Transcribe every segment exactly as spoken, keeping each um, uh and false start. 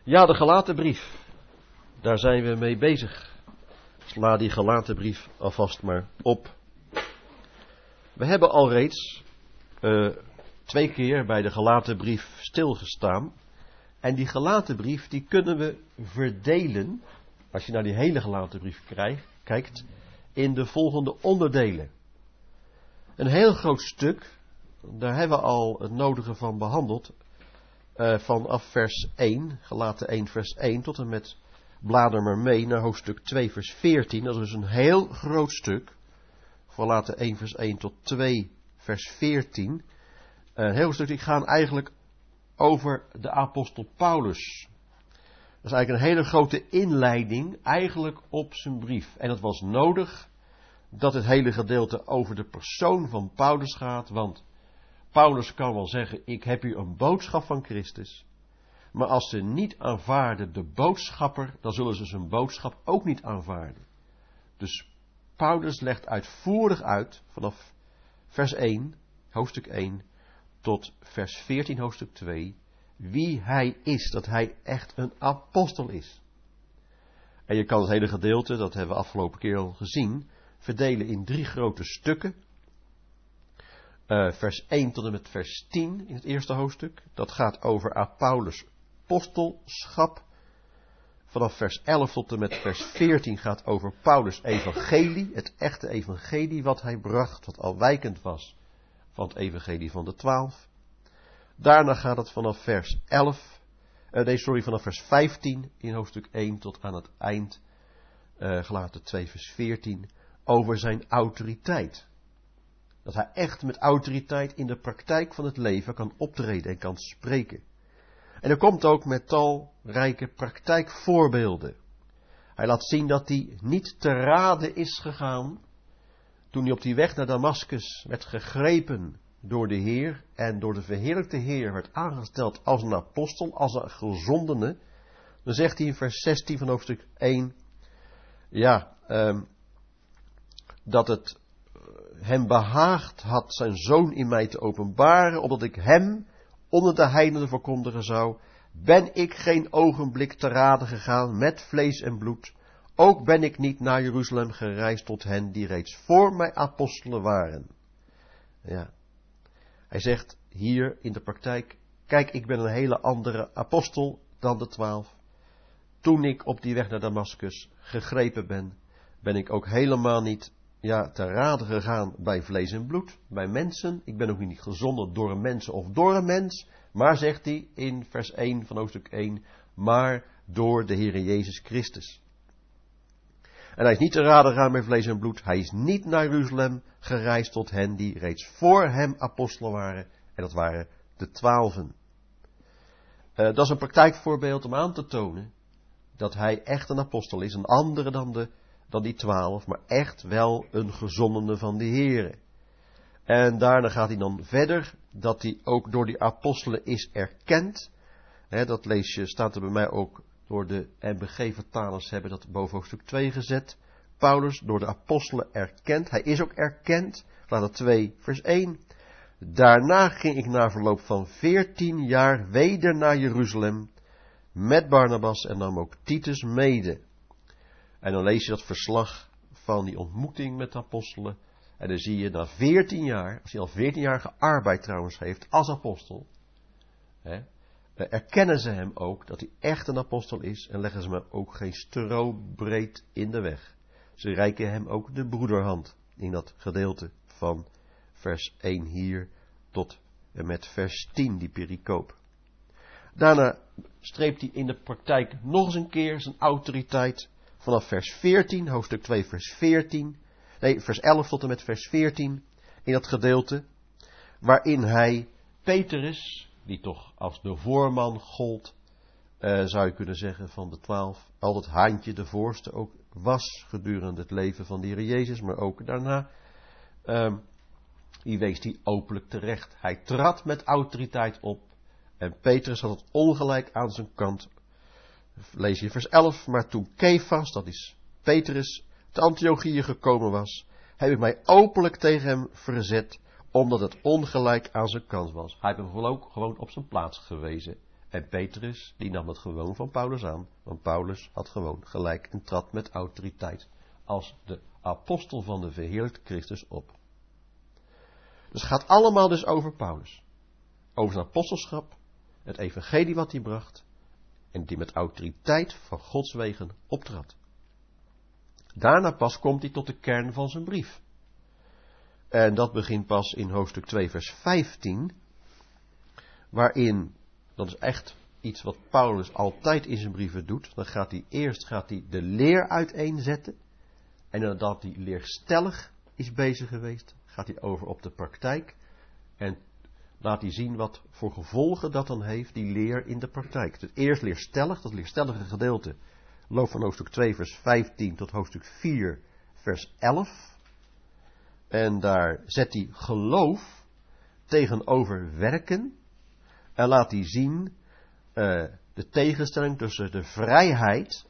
Ja, de Galatenbrief. Daar zijn we mee bezig. Sla die Galatenbrief alvast maar op. We hebben al reeds uh, twee keer bij de Galatenbrief stilgestaan. En die Galatenbrief die kunnen we verdelen, als je naar die hele Galatenbrief kijkt, in de volgende onderdelen. Een heel groot stuk, daar hebben we al het nodige van behandeld. Uh, vanaf vers één, Galaten één vers één, tot en met, blader maar mee, naar hoofdstuk twee vers veertien. Dat is dus een heel groot stuk. Galaten één vers één tot twee vers veertien. Een heel stuk, die gaan eigenlijk over de apostel Paulus. Dat is eigenlijk een hele grote inleiding, eigenlijk op zijn brief. En het was nodig dat het hele gedeelte over de persoon van Paulus gaat, want Paulus kan wel zeggen, ik heb u een boodschap van Christus. Maar als ze niet aanvaarden de boodschapper, dan zullen ze zijn boodschap ook niet aanvaarden. Dus Paulus legt uitvoerig uit, vanaf vers één, hoofdstuk één, tot vers veertien, hoofdstuk twee, wie hij is, dat hij echt een apostel is. En je kan het hele gedeelte, dat hebben we afgelopen keer al gezien, verdelen in drie grote stukken. Uh, vers één tot en met vers tien in het eerste hoofdstuk. Dat gaat over Paulus' apostelschap. Vanaf vers elf tot en met vers veertien gaat over Paulus' evangelie. Het echte evangelie wat hij bracht, wat afwijkend was van het evangelie van de twaalf. Daarna gaat het vanaf vers elf, uh, nee sorry, vanaf vers vijftien in hoofdstuk één tot aan het eind, uh, Galaten twee vers veertien, over zijn autoriteit. Dat hij echt met autoriteit in de praktijk van het leven kan optreden en kan spreken. En er komt ook met talrijke praktijkvoorbeelden. Hij laat zien dat hij niet te rade is gegaan toen hij op die weg naar Damaskus werd gegrepen door de Heer en door de verheerlijkte Heer werd aangesteld als een apostel, als een gezondene. Dan zegt hij in vers zestien van hoofdstuk één, ja, um, dat het hem behaagd had zijn zoon in mij te openbaren, opdat ik hem onder de heidenen verkondigen zou, ben ik geen ogenblik te rade gegaan met vlees en bloed. Ook ben ik niet naar Jeruzalem gereisd tot hen die reeds voor mij apostelen waren. Ja. Hij zegt hier in de praktijk, kijk, ik ben een hele andere apostel dan de twaalf. Toen ik op die weg naar Damaskus gegrepen ben, ben ik ook helemaal niet Ja, te rade gegaan bij vlees en bloed, bij mensen. Ik ben ook niet gezonden door een mens of door een mens. Maar, zegt hij in vers één van hoofdstuk één, maar door de Heere Jezus Christus. En hij is niet te rade gegaan bij vlees en bloed. Hij is niet naar Jeruzalem gereisd tot hen die reeds voor hem apostelen waren. En dat waren de twaalfen. Uh, dat is een praktijkvoorbeeld om aan te tonen dat hij echt een apostel is. Een andere dan de dan die twaalf, maar echt wel een gezondene van de Heere. En daarna gaat hij dan verder, dat hij ook door die apostelen is erkend. He, dat lees je, staat er bij mij ook door de M B G-vertalers, hebben dat boven hoofdstuk twee gezet. Paulus door de apostelen erkend, hij is ook erkend, Galaten twee vers één. Daarna ging ik na verloop van veertien jaar weder naar Jeruzalem, met Barnabas en nam ook Titus mede. En dan lees je dat verslag van die ontmoeting met de apostelen. En dan zie je na veertien jaar, als hij al veertien jaar gearbeid trouwens heeft als apostel, hè, erkennen ze hem ook dat hij echt een apostel is en leggen ze hem ook geen strobreed in de weg. Ze reiken hem ook de broederhand in dat gedeelte van vers één hier tot en met vers tien, die pericoop. Daarna streept hij in de praktijk nog eens een keer zijn autoriteit. Vanaf vers veertien, hoofdstuk twee vers veertien, nee, vers elf tot en met vers veertien, in dat gedeelte, waarin hij Petrus, die toch als de voorman gold, uh, zou je kunnen zeggen, van de twaalf, altijd haantje de voorste ook was, gedurende het leven van de Heer Jezus, maar ook daarna, um, die wees hij openlijk terecht. Hij trad met autoriteit op, en Petrus had het ongelijk aan zijn kant. Lees je vers elf, maar toen Kefas, dat is Petrus, te Antiochië gekomen was, heb ik mij openlijk tegen hem verzet, omdat het ongelijk aan zijn kant was. Hij heeft hem gewoon op zijn plaats gewezen En Petrus, die nam het gewoon van Paulus aan. Want Paulus had gewoon gelijk en trad met autoriteit als de apostel van de verheerlijkte Christus op. Dus het gaat allemaal dus over Paulus. Over zijn apostelschap, het evangelie wat hij bracht. En die met autoriteit van Gods wegen optrad. Daarna pas komt hij tot de kern van zijn brief. En dat begint pas in hoofdstuk twee vers vijftien. Waarin, dat is echt iets wat Paulus altijd in zijn brieven doet. Dan gaat hij eerst gaat hij de leer uiteenzetten. En nadat hij leerstellig is bezig geweest, gaat hij over op de praktijk. En laat hij zien wat voor gevolgen dat dan heeft, die leer in de praktijk. Dus eerst leerstellig, dat leerstellige gedeelte loopt van hoofdstuk twee vers vijftien tot hoofdstuk vier vers elf. En daar zet hij geloof tegenover werken. En laat hij zien uh, de tegenstelling tussen de vrijheid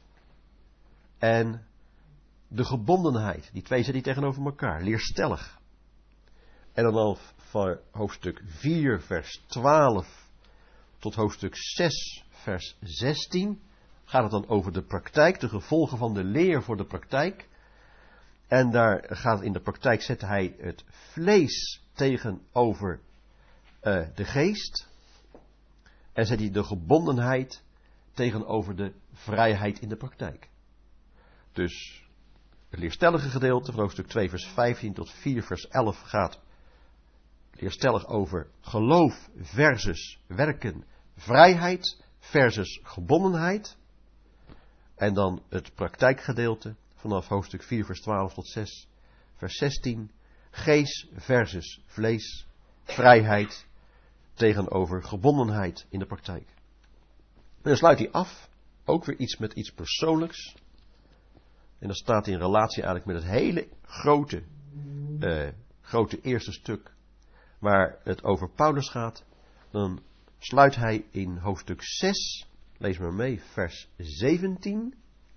en de gebondenheid. Die twee zet hij tegenover elkaar, leerstellig. En dan al van hoofdstuk vier vers twaalf tot hoofdstuk zes vers zestien gaat het dan over de praktijk, de gevolgen van de leer voor de praktijk. En daar gaat in de praktijk zet hij het vlees tegenover uh, de geest. En zet hij de gebondenheid tegenover de vrijheid in de praktijk. Dus het leerstellige gedeelte van hoofdstuk twee vers vijftien tot vier vers elf gaat leerstellig over geloof versus werken, vrijheid versus gebondenheid. En dan het praktijkgedeelte vanaf hoofdstuk vier vers twaalf tot zes vers zestien. Geest versus vlees, vrijheid tegenover gebondenheid in de praktijk. En dan sluit hij af, ook weer iets met iets persoonlijks. En dat staat in relatie eigenlijk met het hele grote, uh, grote eerste stuk waar het over Paulus gaat. Dan sluit hij in hoofdstuk zes, lees maar mee, vers zeventien.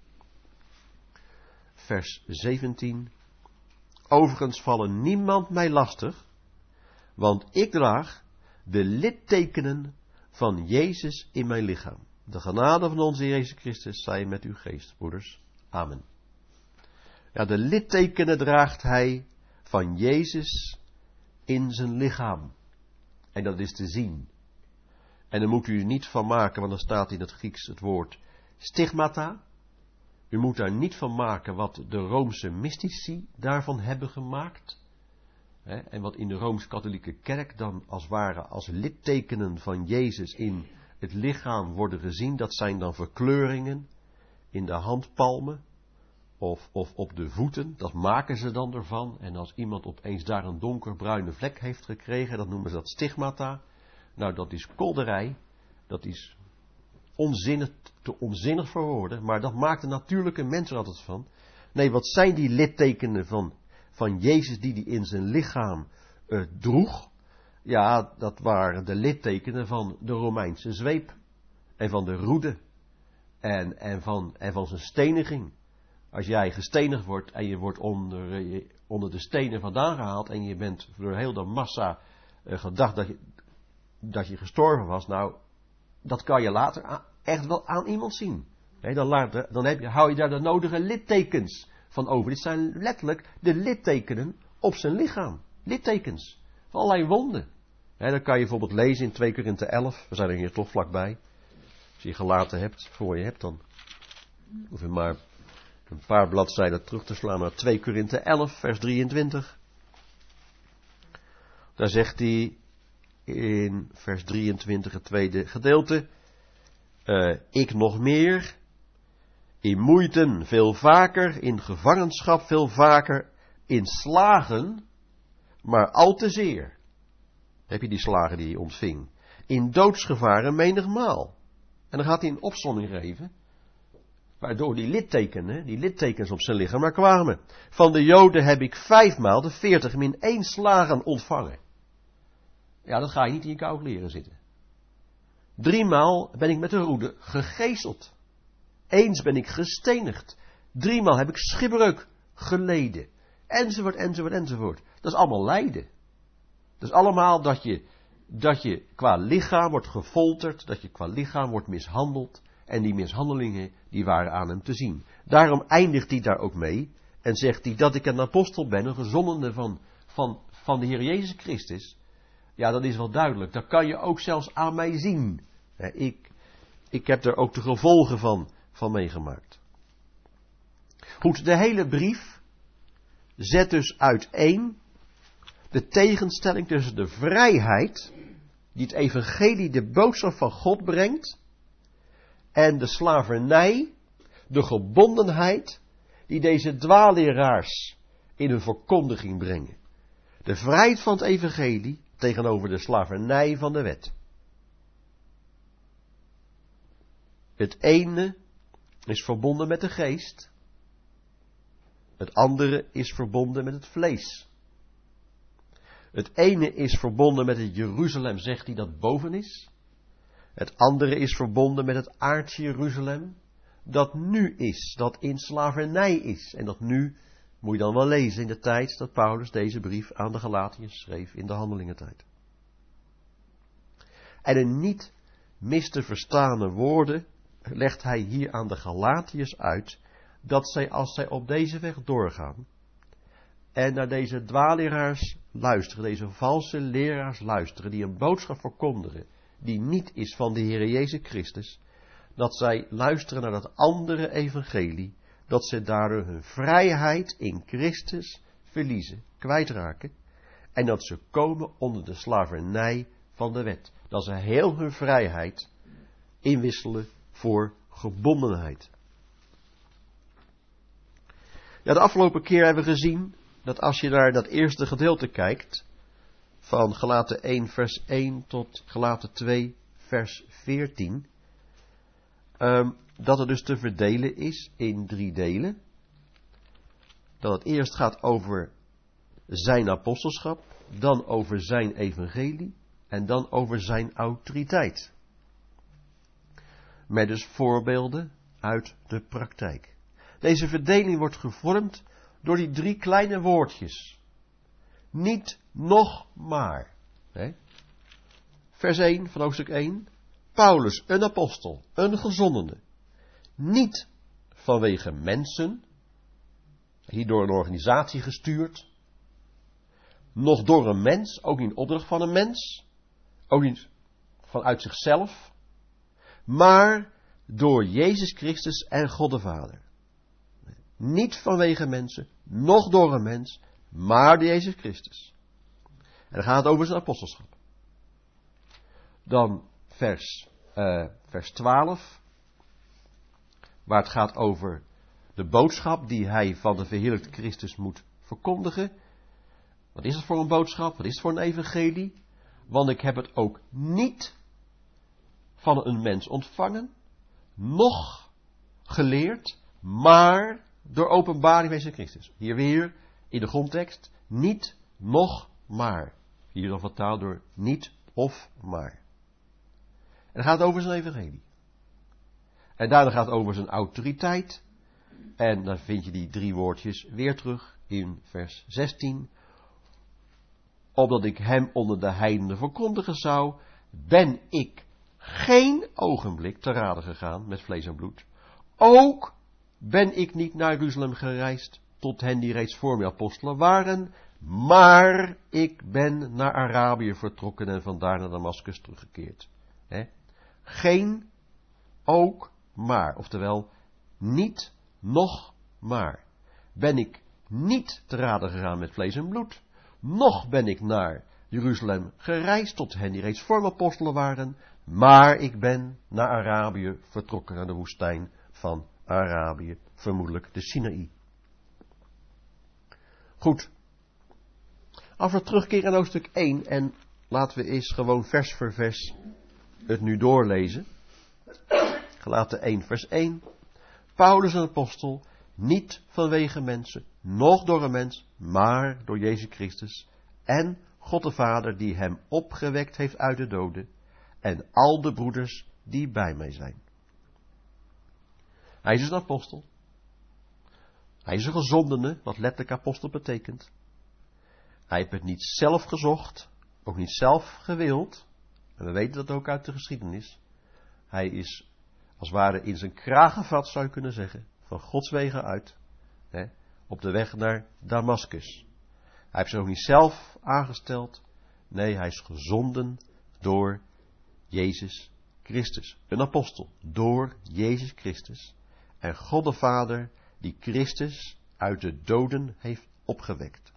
Vers zeventien. Overigens vallen niemand mij lastig, want ik draag de littekenen van Jezus in mijn lichaam. De genade van onze Jezus Christus zij met uw geest, broeders. Amen. Ja, de littekenen draagt hij van Jezus in zijn lichaam. En dat is te zien. En daar moet u er niet van maken, want dan staat in het Grieks het woord stigmata. U moet daar niet van maken wat de Roomse mystici daarvan hebben gemaakt. Hè, en wat in de Rooms-Katholieke Kerk dan als ware als littekenen van Jezus in het lichaam worden gezien. Dat zijn dan verkleuringen in de handpalmen of, of op de voeten. Dat maken ze dan ervan. En als iemand opeens daar een donkerbruine vlek heeft gekregen, dan noemen ze dat stigmata. Nou, dat is kolderij. Dat is onzinnig, te onzinnig voor woorden. Maar dat maakt de natuurlijke mens er altijd van. Nee, wat zijn die littekenen van, van Jezus die hij in zijn lichaam uh, droeg? Ja, dat waren de littekenen van de Romeinse zweep. En van de roede. En, en, van, en van zijn steniging. Als jij gestenigd wordt en je wordt onder, onder de stenen vandaan gehaald. En je bent door heel de massa uh, gedacht dat je, dat je gestorven was. Nou, dat kan je later a- echt wel aan iemand zien. He, dan later, dan heb je, hou je daar de nodige littekens van over. Dit zijn letterlijk de littekenen op zijn lichaam. Littekens. Van allerlei wonden. He, dan kan je bijvoorbeeld lezen in twee Korinthe elf. We zijn er hier toch vlakbij. Als je gelaten hebt, voor je hebt, dan hoef je maar een paar bladzijden terug te slaan naar twee Korinthe elf, vers drieëntwintig. Daar zegt hij in vers drieëntwintig, het tweede gedeelte. Uh, ik nog meer, in moeiten veel vaker, in gevangenschap veel vaker, in slagen, maar al te zeer. Heb je die slagen die hij ontving? In doodsgevaren menigmaal. En dan gaat hij een opsomming geven, waardoor die littekenen, die littekens op zijn lichaam maar kwamen. Van de Joden heb ik vijfmaal de veertig min één slagen ontvangen. Ja, dat ga je niet in je koud leren zitten. Driemaal ben ik met de roede gegezeld. Eens ben ik gestenigd. Driemaal heb ik schipbreuk geleden. Enzovoort, enzovoort, enzovoort. Dat is allemaal lijden. Dat is allemaal dat je dat je qua lichaam wordt gefolterd, dat je qua lichaam wordt mishandeld. En die mishandelingen, die waren aan hem te zien. Daarom eindigt hij daar ook mee. En zegt hij dat ik een apostel ben, een gezondene van, van, van de Heer Jezus Christus. Ja, dat is wel duidelijk. Dat kan je ook zelfs aan mij zien. Ik, ik heb er ook de gevolgen van, van meegemaakt. Goed, de hele brief zet dus uiteen de tegenstelling tussen de vrijheid die het evangelie, de boodschap van God brengt, en de slavernij, de gebondenheid die deze dwaalleraars in hun verkondiging brengen. De vrijheid van het evangelie tegenover de slavernij van de wet. Het ene is verbonden met de geest. Het andere is verbonden met het vlees. Het ene is verbonden met het Jeruzalem, zegt hij, dat boven is. Het andere is verbonden met het aardse Jeruzalem, dat nu is, dat in slavernij is. En dat nu, moet je dan wel lezen in de tijd dat Paulus deze brief aan de Galatiërs schreef, in de handelingentijd. En in niet mis te verstane woorden legt hij hier aan de Galatiërs uit, dat zij, als zij op deze weg doorgaan, en naar deze dwaalleraars luisteren, deze valse leraars luisteren, die een boodschap verkondigen, die niet is van de Heer Jezus Christus, dat zij luisteren naar dat andere evangelie, dat zij daardoor hun vrijheid in Christus verliezen, kwijtraken, en dat ze komen onder de slavernij van de wet. Dat ze heel hun vrijheid inwisselen voor gebondenheid. Ja, de afgelopen keer hebben we gezien dat als je naar dat eerste gedeelte kijkt, van Galaten één vers één tot Galaten twee vers veertien, um, dat het dus te verdelen is in drie delen. Dat het eerst gaat over zijn apostelschap, dan over zijn evangelie en dan over zijn autoriteit. Met dus voorbeelden uit de praktijk. Deze verdeling wordt gevormd door die drie kleine woordjes. Niet, nog, maar. Nee. Vers één van hoofdstuk één. Paulus, een apostel, een gezondene. Niet vanwege mensen, hier door een organisatie gestuurd. Nog door een mens, ook niet in opdracht van een mens. Ook niet vanuit zichzelf. Maar door Jezus Christus en God de Vader. Niet vanwege mensen, nog door een mens, maar door Jezus Christus. En dan gaat het over zijn apostelschap. Dan vers, uh, vers twaalf, waar het gaat over de boodschap die hij van de verheerlijkte Christus moet verkondigen. Wat is het voor een boodschap? Wat is het voor een evangelie? Want ik heb het ook niet van een mens ontvangen, noch geleerd, maar door openbaring van Jezus Christus. Hier weer in de grondtekst, niet, noch, maar. Hier dan vertaald door niet of maar. En dan gaat het over zijn evangelie. En daarna gaat het over zijn autoriteit. En dan vind je die drie woordjes weer terug in vers zestien. Opdat ik hem onder de heidenen verkondigen zou, ben ik geen ogenblik te rade gegaan met vlees en bloed. Ook ben ik niet naar Jeruzalem gereisd tot hen die reeds voor mij apostelen waren, maar ik ben naar Arabië vertrokken en vandaar naar Damascus teruggekeerd. He? Geen, ook, maar. Oftewel, niet, nog, maar. Ben ik niet te rade gegaan met vlees en bloed, noch ben ik naar Jeruzalem gereisd tot hen die reeds voor mij apostelen waren, maar ik ben naar Arabië vertrokken, naar de woestijn van Arabië, vermoedelijk de Sinaï. Goed. Als we terugkeren naar hoofdstuk één en laten we eens gewoon vers voor vers het nu doorlezen. Galaten één vers één. Paulus een apostel, niet vanwege mensen, noch door een mens, maar door Jezus Christus en God de Vader die hem opgewekt heeft uit de doden en al de broeders die bij mij zijn. Hij is dus een apostel. Hij is een gezondene, wat letterlijk apostel betekent. Hij heeft het niet zelf gezocht, ook niet zelf gewild, en we weten dat ook uit de geschiedenis. Hij is als het ware in zijn kragenvat, zou je kunnen zeggen, van Gods wegen uit, hè, op de weg naar Damaskus. Hij heeft zich ook niet zelf aangesteld, nee, hij is gezonden door Jezus Christus. Een apostel, door Jezus Christus. En God de Vader, die Christus uit de doden heeft opgewekt.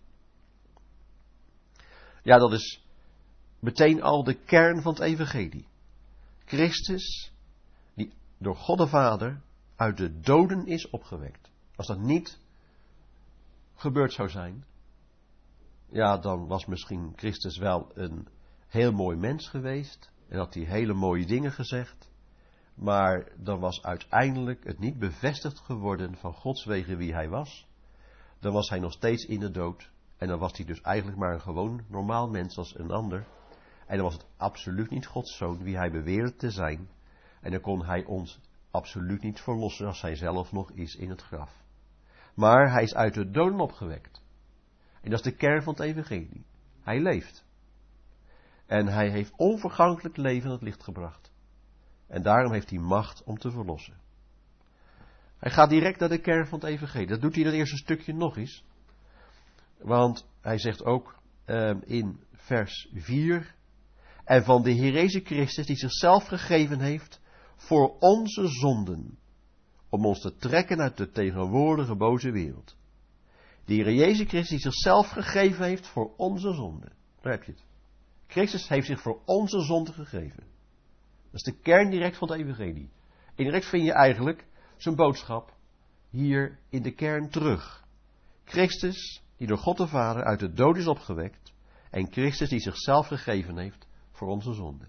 Ja, dat is meteen al de kern van het evangelie. Christus, die door God de Vader uit de doden is opgewekt. Als dat niet gebeurd zou zijn, ja, dan was misschien Christus wel een heel mooi mens geweest. En had hij hele mooie dingen gezegd. Maar dan was uiteindelijk het niet bevestigd geworden van Gods wegen wie hij was. Dan was hij nog steeds in de dood. En dan was hij dus eigenlijk maar een gewoon normaal mens als een ander. En dan was het absoluut niet Gods zoon wie hij beweerde te zijn. En dan kon hij ons absoluut niet verlossen als hij zelf nog is in het graf. Maar hij is uit de doden opgewekt. En dat is de kern van het evangelie. Hij leeft. En hij heeft onvergankelijk leven in het licht gebracht. En daarom heeft hij macht om te verlossen. Hij gaat direct naar de kern van het evangelie. Dat doet hij in het eerste stukje nog eens. Want hij zegt ook um, in vers vier. En van de Heer Jezus Christus die zichzelf gegeven heeft voor onze zonden. Om ons te trekken uit de tegenwoordige boze wereld. De Heer Jezus Christus die zichzelf gegeven heeft voor onze zonden. Daar heb je het. Christus heeft zich voor onze zonde gegeven. Dat is de kern direct van het evangelie. En direct vind je eigenlijk zijn boodschap hier in de kern terug. Christus die door God de Vader uit de dood is opgewekt. En Christus die zichzelf gegeven heeft voor onze zonde.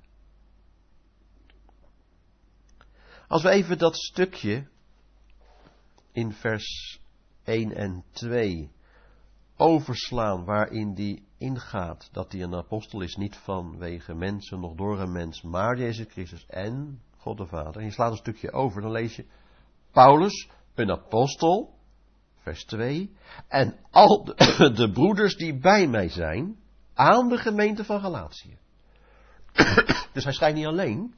Als we even dat stukje in vers één en twee overslaan waarin die ingaat dat hij een apostel is, niet vanwege mensen, nog door een mens, maar Jezus Christus en God de Vader. En je slaat een stukje over, dan lees je Paulus, een apostel, vers twee, en al de, de broeders die bij mij zijn, aan de gemeente van Galatië. Dus hij schrijft niet alleen.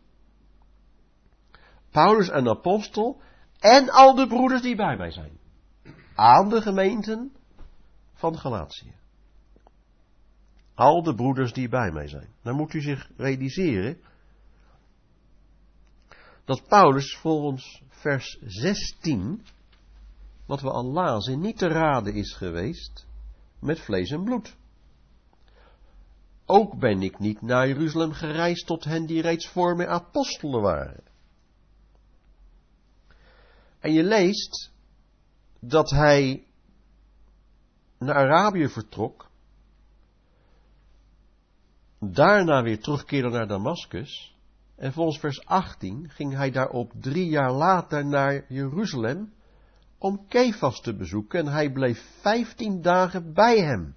Paulus, een apostel, en al de broeders die bij mij zijn. Aan de gemeenten van Galatië. Al de broeders die bij mij zijn. Dan moet u zich realiseren dat Paulus volgens vers zestien, wat we al lazen, niet te raden is geweest met vlees en bloed. Ook ben ik niet naar Jeruzalem gereisd tot hen die reeds voor mij apostelen waren. En je leest dat hij naar Arabië vertrok, daarna weer terugkeerde naar Damaskus, en volgens vers achttien ging hij daarop drie jaar later naar Jeruzalem om Kefas te bezoeken, en hij bleef vijftien dagen bij hem.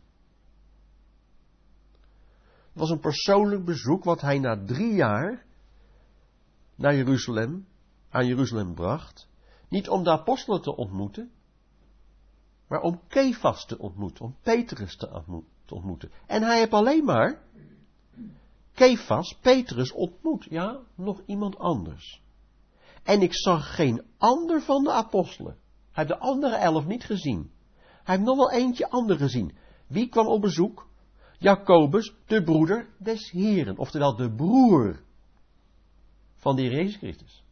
Het was een persoonlijk bezoek wat hij na drie jaar naar Jeruzalem, aan Jeruzalem bracht, niet om de apostelen te ontmoeten, maar om Kefas te ontmoeten, om Petrus te ontmoeten. En hij heeft alleen maar Kefas, Petrus ontmoet, ja, nog iemand anders. En ik zag geen ander van de apostelen. Hij heeft de andere elf niet gezien. Hij heeft nog wel eentje ander gezien. Wie kwam op bezoek? Jacobus, de broeder des Heren, oftewel de broer van de Heer Jezus Christus.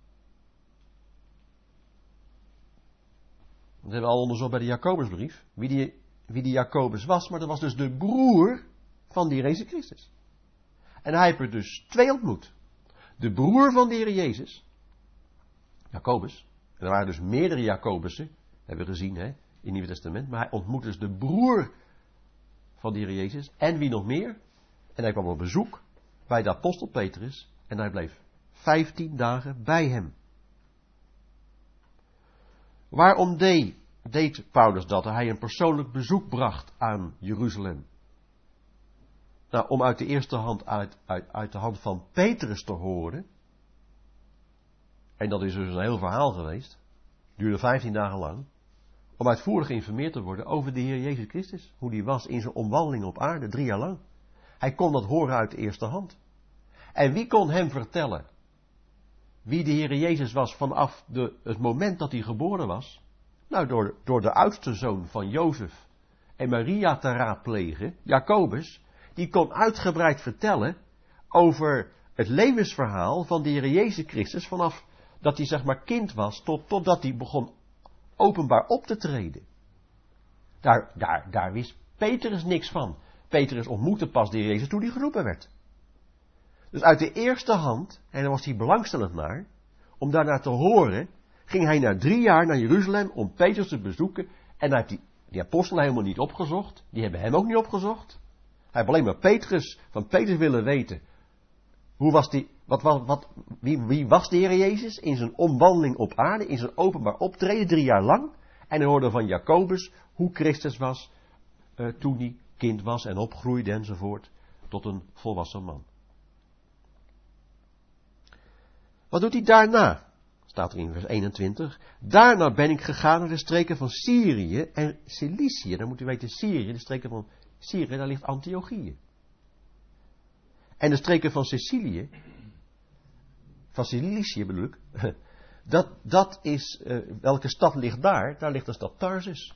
Dat hebben we al onderzocht bij de Jacobusbrief, wie die, wie die Jacobus was, maar dat was dus de broer van de Heer Jezus Christus. En hij heeft er dus twee ontmoet. De broer van de Heer Jezus, Jacobus, en er waren dus meerdere Jacobussen, hebben we gezien hè, in het Nieuwe Testament, maar hij ontmoet dus de broer van de Heer Jezus, en wie nog meer? En hij kwam op bezoek bij de apostel Petrus, en hij bleef vijftien dagen bij hem. Waarom deed, deed Paulus dat? Hij een persoonlijk bezoek bracht aan Jeruzalem. Nou, om uit de eerste hand, uit, uit, uit de hand van Petrus te horen. En dat is dus een heel verhaal geweest. Duurde vijftien dagen lang. Om uitvoerig geïnformeerd te worden over de Heer Jezus Christus. Hoe die was in zijn omwandeling op aarde, drie jaar lang. Hij kon dat horen uit de eerste hand. En wie kon hem vertellen wie de Heer Jezus was vanaf de, het moment dat hij geboren was? Nou, door, door de oudste zoon van Jozef en Maria te raadplegen, Jacobus, die kon uitgebreid vertellen over het levensverhaal van de Heer Jezus Christus vanaf dat hij zeg maar kind was tot, totdat hij begon openbaar op te treden. Daar, daar, daar wist Petrus niks van. Petrus ontmoette pas de Heer Jezus toen hij geroepen werd. Dus uit de eerste hand, en daar was hij belangstellend naar, om daarnaar te horen, ging hij na drie jaar naar Jeruzalem om Petrus te bezoeken. En hij heeft die, die apostelen helemaal niet opgezocht. Die hebben hem ook niet opgezocht. Hij heeft alleen maar Petrus, van Petrus willen weten. Hoe was die, wat, wat, wat, wie, wie was de Heer Jezus in zijn omwandeling op aarde, in zijn openbaar optreden, drie jaar lang. En hij hoorde van Jacobus hoe Christus was uh, toen hij kind was en opgroeide enzovoort tot een volwassen man. Wat doet hij daarna? Staat er in vers eenentwintig. Daarna ben ik gegaan naar de streken van Syrië en Cilicië. Dan moet u weten, Syrië, de streken van Syrië, daar ligt Antiochië. En de streken van Sicilië, van Cilicië bedoel ik, dat, dat is, uh, welke stad ligt daar? Daar ligt de stad Tarsus.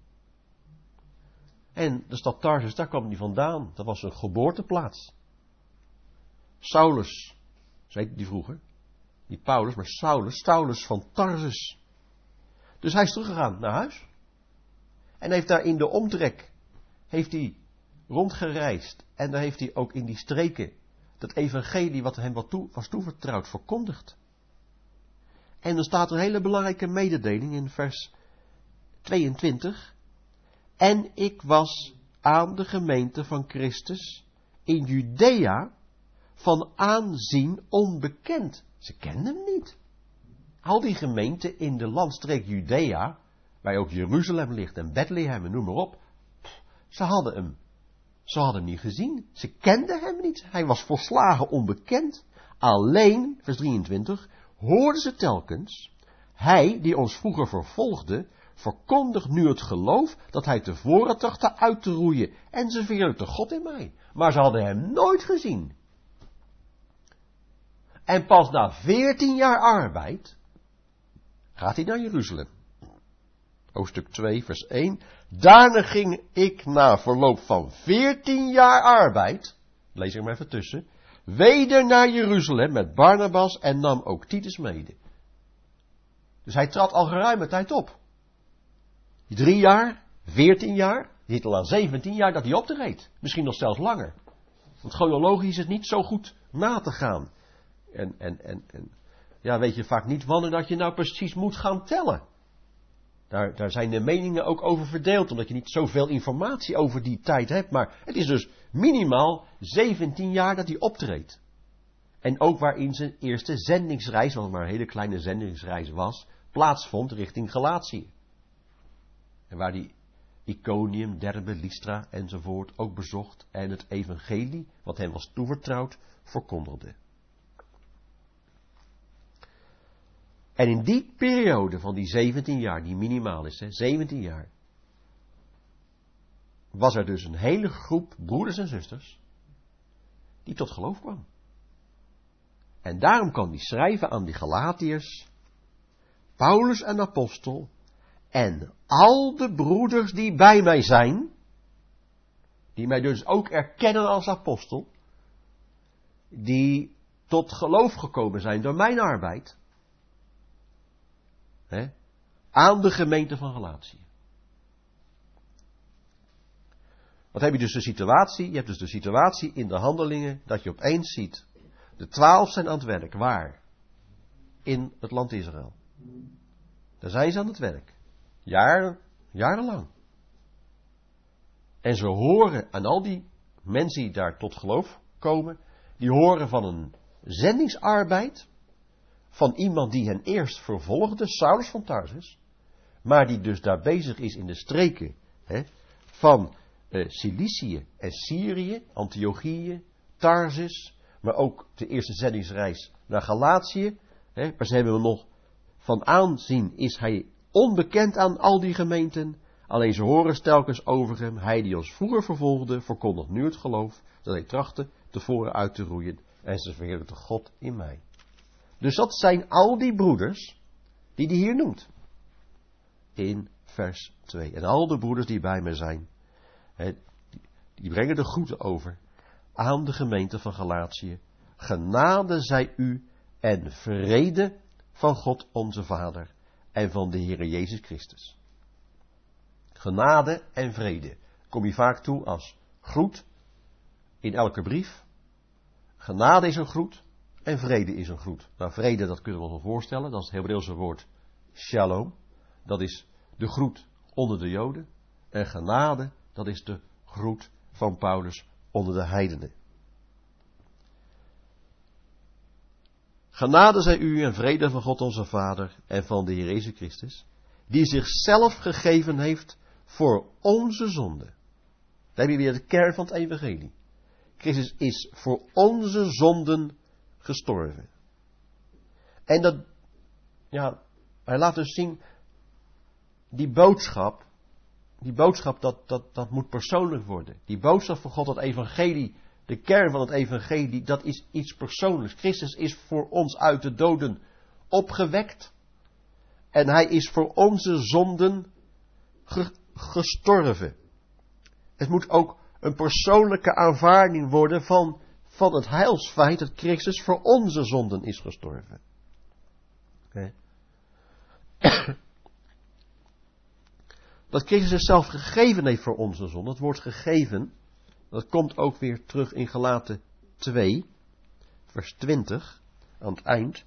En de stad Tarsus, daar kwam hij vandaan. Dat was een geboorteplaats. Saulus, zo heette die vroeger. Niet Paulus, maar Saulus. Saulus van Tarsus. Dus hij is teruggegaan naar huis. En heeft daar in de omtrek, heeft hij rondgereisd. En daar heeft hij ook in die streken dat evangelie wat hem wat toe, was toevertrouwd verkondigd. En dan staat er een hele belangrijke mededeling in vers tweeëntwintig. En ik was aan de gemeente van Christus in Judea van aanzien onbekend. Ze kenden hem niet. Al die gemeenten in de landstreek Judea, waar ook Jeruzalem ligt en Bethlehem en noem maar op, ze hadden hem, ze hadden hem niet gezien. Ze kenden hem niet. Hij was volslagen onbekend. Alleen, vers drieëntwintig, hoorden ze telkens, hij die ons vroeger vervolgde, verkondigt nu het geloof dat hij tevoren trachtte uit te roeien en ze verheerlijkte God in mij. Maar ze hadden hem nooit gezien. En pas na veertien jaar arbeid gaat hij naar Jeruzalem. Hoofdstuk twee, vers één. Daarna ging ik na verloop van veertien jaar arbeid, lees ik maar even tussen, weder naar Jeruzalem met Barnabas en nam ook Titus mede. Dus hij trad al geruime tijd op. Drie jaar, veertien jaar, je zit al aan zeventien jaar dat hij optreedt. Misschien nog zelfs langer. Want chronologisch is het niet zo goed na te gaan. En, en, en, en ja, weet je vaak niet wanneer dat je nou precies moet gaan tellen. Daar, daar zijn de meningen ook over verdeeld, omdat je niet zoveel informatie over die tijd hebt. Maar het is dus minimaal zeventien jaar dat hij optreedt. En ook waarin zijn eerste zendingsreis, wat maar een hele kleine zendingsreis was, plaatsvond richting Galatië. En waar die Iconium, Derbe, Lystra enzovoort ook bezocht en het evangelie, wat hem was toevertrouwd, verkondigde. En in die periode van die zeventien jaar, die minimaal is, hè, zeventien jaar, was er dus een hele groep broeders en zusters die tot geloof kwam. En daarom kan hij schrijven aan die Galatiërs, Paulus en apostel, en al de broeders die bij mij zijn, die mij dus ook erkennen als apostel, die tot geloof gekomen zijn door mijn arbeid, hè, aan de gemeente van Galatië. Wat heb je dus de situatie? Je hebt dus de situatie in de handelingen dat je opeens ziet, de twaalf zijn aan het werk. Waar? In het land Israël. Daar zijn ze aan het werk. Jaren, jarenlang. En ze horen aan al die mensen die daar tot geloof komen, die horen van een zendingsarbeid van iemand die hen eerst vervolgde, Saulus van Tarsus, maar die dus daar bezig is in de streken hè, van uh, Cilicië en Syrië, Antiochië, Tarsus, maar ook de eerste zendingsreis naar Galatië. Hè, maar ze hebben hem nog van aanzien, is hij onbekend aan al die gemeenten, Alleen ze horen telkens over hem. Hij die ons vroeger vervolgde, verkondigt nu het geloof, dat hij trachtte tevoren uit te roeien. En ze verheerlijkte God in mij. Dus dat zijn al die broeders die hij hier noemt. In vers twee. En al de broeders die bij me zijn, he, die brengen de groeten over aan de gemeente van Galatië. Genade zij u en vrede van God onze Vader en van de Heere Jezus Christus. Genade en vrede kom je vaak toe als groet in elke brief. Genade is een groet en vrede is een groet. Nou, vrede, dat kunnen we ons wel voorstellen. Dat is het Hebreeuwse woord shalom. Dat is de groet onder de Joden. En genade, dat is de groet van Paulus onder de heidenen. Genade zij u en vrede van God onze Vader en van de Heer Jezus Christus, die zichzelf gegeven heeft voor onze zonde. Daar heb je weer de kern van het evangelie. Christus is voor onze zonden gestorven. En dat, ja, hij laat dus zien, die boodschap, die boodschap dat, dat, dat moet persoonlijk worden. Die boodschap van God, het evangelie, de kern van het evangelie, dat is iets persoonlijks. Christus is voor ons uit de doden opgewekt. En hij is voor onze zonden ge, gestorven. Het moet ook een persoonlijke aanvaarding worden van, van het heilsfeit dat Christus voor onze zonden is gestorven. Okay. Dat Christus zichzelf gegeven heeft voor onze zonden. Het woord gegeven, dat komt ook weer terug in Galaten twee, vers twintig, aan het eind.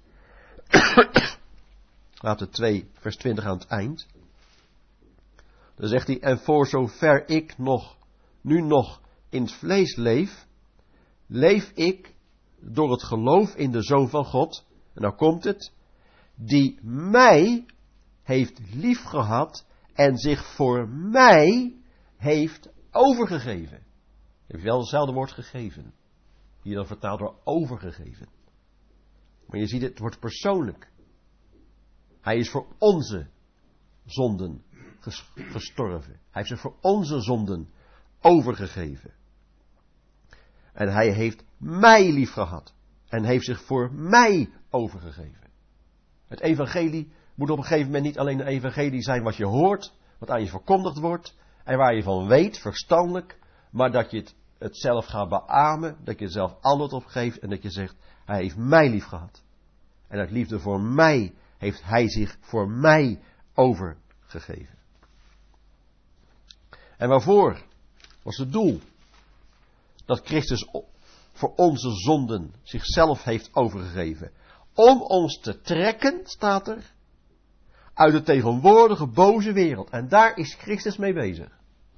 Galaten twee, vers twintig aan het eind. Dan zegt hij, en voor zover ik nog, nu nog in het vlees leef, leef ik door het geloof in de Zoon van God. En nou komt het, die mij heeft liefgehad en zich voor mij heeft overgegeven. Heb je wel hetzelfde woord gegeven. Hier dan vertaald door overgegeven. Maar je ziet het, het wordt persoonlijk. Hij is voor onze zonden gestorven. Hij heeft zich voor onze zonden overgegeven. En hij heeft mij lief gehad. En heeft zich voor mij overgegeven. Het evangelie moet op een gegeven moment niet alleen een evangelie zijn wat je hoort, wat aan je verkondigd wordt, en waar je van weet, verstandelijk, maar dat je het, het zelf gaat beamen, dat je er zelf antwoord op geeft en dat je zegt, hij heeft mij lief gehad. En uit liefde voor mij heeft hij zich voor mij overgegeven. En waarvoor was het doel? Dat Christus voor onze zonden zichzelf heeft overgegeven. Om ons te trekken, staat er, uit de tegenwoordige boze wereld. En daar is Christus mee bezig.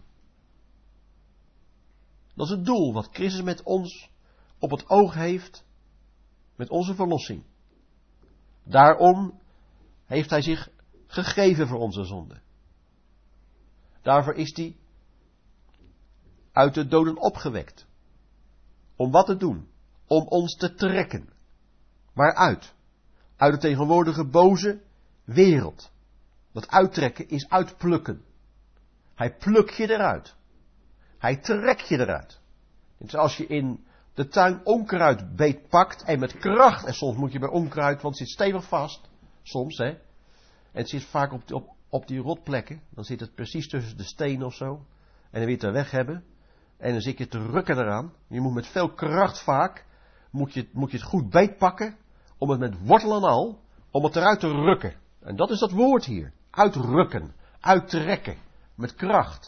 Dat is het doel wat Christus met ons op het oog heeft, met onze verlossing. Daarom heeft hij zich gegeven voor onze zonden. Daarvoor is hij uit de doden opgewekt. Om wat te doen? Om ons te trekken. Waaruit? Uit de tegenwoordige boze wereld. Dat uittrekken is uitplukken. Hij plukt je eruit. Hij trekt je eruit. Het is als je in de tuin onkruid beetpakt en met kracht, en soms moet je bij onkruid, want het zit stevig vast, soms hè, en het zit vaak op, op, op die rotplekken, dan zit het precies tussen de stenen of zo, en dan wil je het er weg hebben, en dan zit je te rukken eraan. Je moet met veel kracht vaak, moet je, moet je het goed beetpakken, om het met wortel en al, om het eruit te rukken. En dat is dat woord hier, uitrukken, uittrekken, met kracht.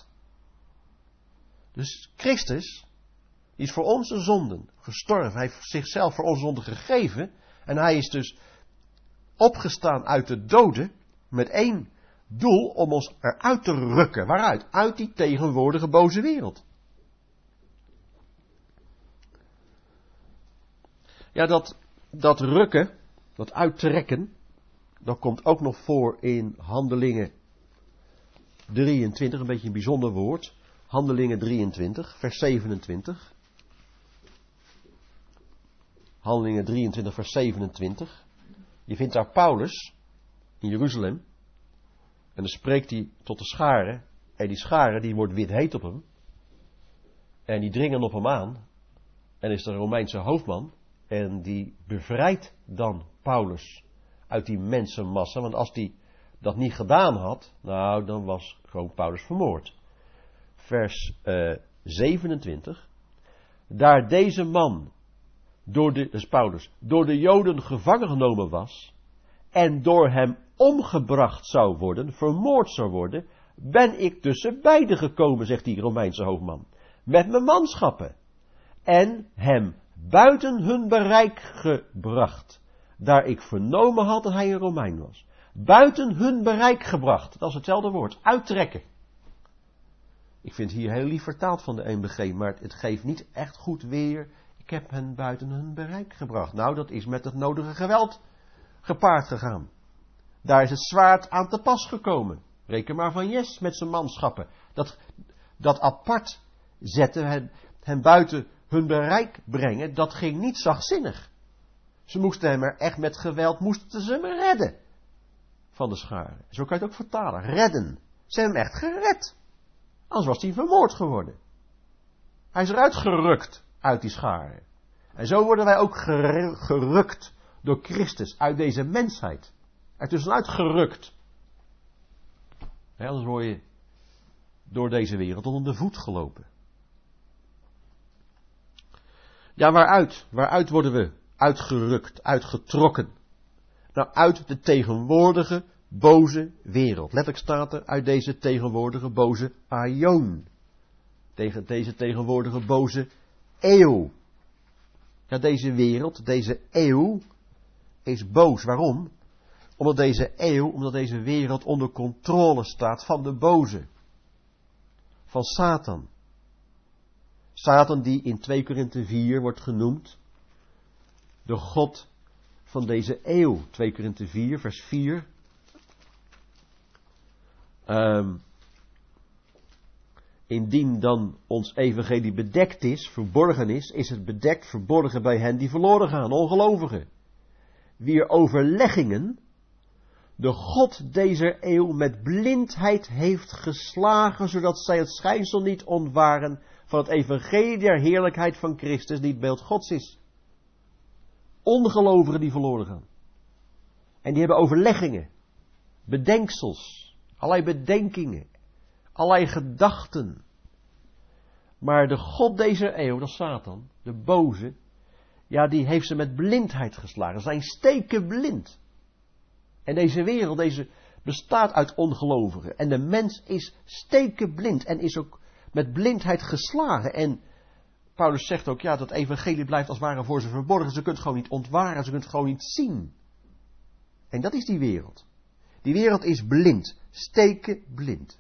Dus Christus is voor onze zonden gestorven. Hij heeft zichzelf voor onze zonden gegeven. En hij is dus opgestaan uit de doden met één doel om ons eruit te rukken. Waaruit? Uit die tegenwoordige boze wereld. Ja, dat, dat rukken, dat uittrekken, dat komt ook nog voor in Handelingen drieëntwintig, een beetje een bijzonder woord. Handelingen drieëntwintig, vers zevenentwintig. Handelingen drieëntwintig, vers zevenentwintig. Je vindt daar Paulus in Jeruzalem. En dan spreekt hij tot de scharen. En die schare die wordt wit heet op hem. En die dringen op hem aan. En is de Romeinse hoofdman. En die bevrijdt dan Paulus uit die mensenmassa. Want als die dat niet gedaan had, nou dan was gewoon Paulus vermoord. Vers uh, zevenentwintig. Daar deze man, door de, dus Paulus, door de Joden gevangen genomen was. En door hem omgebracht zou worden, vermoord zou worden. Ben ik tussen beiden gekomen, zegt die Romeinse hoofdman. Met mijn manschappen. En hem buiten hun bereik gebracht. Daar ik vernomen had dat hij een Romein was. Buiten hun bereik gebracht. Dat is hetzelfde woord. Uittrekken. Ik vind het hier heel lief vertaald van de N B G. Maar het geeft niet echt goed weer. Ik heb hen buiten hun bereik gebracht. Nou, dat is met het nodige geweld gepaard gegaan. Daar is het zwaard aan te pas gekomen. Reken maar van Jes met zijn manschappen. Dat, dat apart zetten, hen, hen buiten hun bereik brengen, dat ging niet zachtzinnig. Ze moesten hem er echt met geweld, moesten ze hem redden. Van de scharen. Zo kan je het ook vertalen. Redden. Ze hebben hem echt gered. Anders was hij vermoord geworden. Hij is eruit gerukt uit die scharen. En zo worden wij ook gerukt door Christus uit deze mensheid. Er tussenuit gerukt. Ja, anders word je door deze wereld onder de voet gelopen. Ja, waaruit? Waaruit worden we uitgerukt, uitgetrokken? Nou, uit de tegenwoordige boze wereld. Letterlijk staat er uit deze tegenwoordige boze aion. Tegen deze tegenwoordige boze eeuw. Ja, deze wereld, deze eeuw is boos. Waarom? Omdat deze eeuw, omdat deze wereld onder controle staat van de boze. Van Satan. Satan die in twee Korinthe vier wordt genoemd. De God van deze eeuw. twee Korinthe vier vers vier. Um, indien dan ons evangelie bedekt is, verborgen is, is het bedekt, verborgen bij hen die verloren gaan, ongelovigen. Wier overleggingen de God deze eeuw met blindheid heeft geslagen, zodat zij het schijnsel niet ontwaren van het evangelie der heerlijkheid van Christus, die het beeld Gods is. Ongelovigen die verloren gaan. En die hebben overleggingen, bedenksels, allerlei bedenkingen, allerlei gedachten. Maar de God deze eeuw, dat is Satan, de boze, ja, die heeft ze met blindheid geslagen. Ze zijn stekenblind. En deze wereld, deze bestaat uit ongelovigen. En de mens is stekenblind en is ook met blindheid geslagen. En Paulus zegt ook, ja, dat evangelie blijft als het ware voor ze verborgen. Ze kunnen het gewoon niet ontwaren, ze kunnen het gewoon niet zien. En dat is die wereld. Die wereld is blind, stekenblind.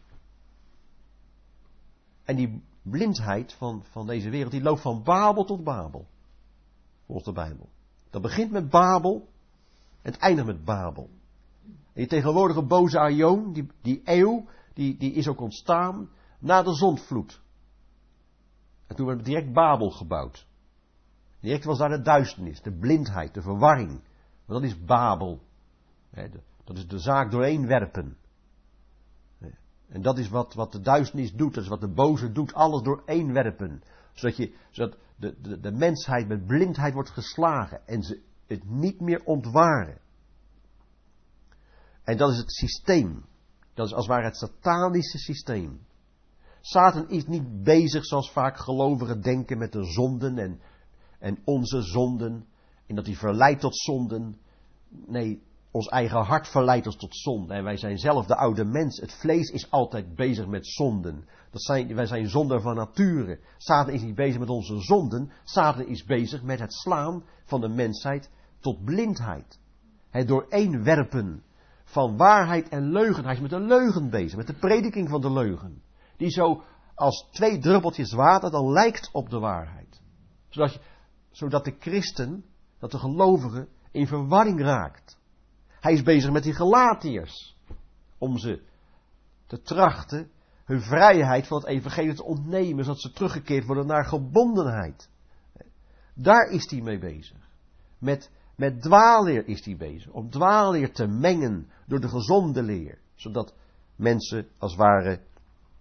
En die blindheid van, van deze wereld, die loopt van Babel tot Babel. Volgens de Bijbel. Dat begint met Babel, het eindigt met Babel. En die tegenwoordige boze aion, die, die eeuw, die, die is ook ontstaan na de zondvloed. En toen werd direct Babel gebouwd. Direct was daar de duisternis, de blindheid, de verwarring. Want dat is Babel. Dat is de zaak dooreenwerpen. En dat is wat, wat de duisternis doet, dat is wat de boze doet, alles dooreenwerpen. Zodat, je, zodat de, de, de mensheid met blindheid wordt geslagen en ze het niet meer ontwaren. En dat is het systeem. Dat is als het ware het satanische systeem. Satan is niet bezig zoals vaak gelovigen denken met de zonden en, en onze zonden. En dat hij verleidt tot zonden. Nee, ons eigen hart verleidt ons tot zonde. En wij zijn zelf de oude mens. Het vlees is altijd bezig met zonden. Dat zijn, wij zijn zonder van nature. Satan is niet bezig met onze zonden. Satan is bezig met het slaan van de mensheid tot blindheid. Het dooreenwerpen van waarheid en leugen. Hij is met de leugen bezig, met de prediking van de leugen. Die zo als twee druppeltjes water dan lijkt op de waarheid. Zodat, je, zodat de christen, dat de gelovige in verwarring raakt. Hij is bezig met die Galatiërs. Om ze te trachten hun vrijheid van het evangelie te ontnemen. Zodat ze teruggekeerd worden naar gebondenheid. Daar is hij mee bezig. Met, met dwaalleer is hij bezig. Om dwaalleer te mengen door de gezonde leer. Zodat mensen als het ware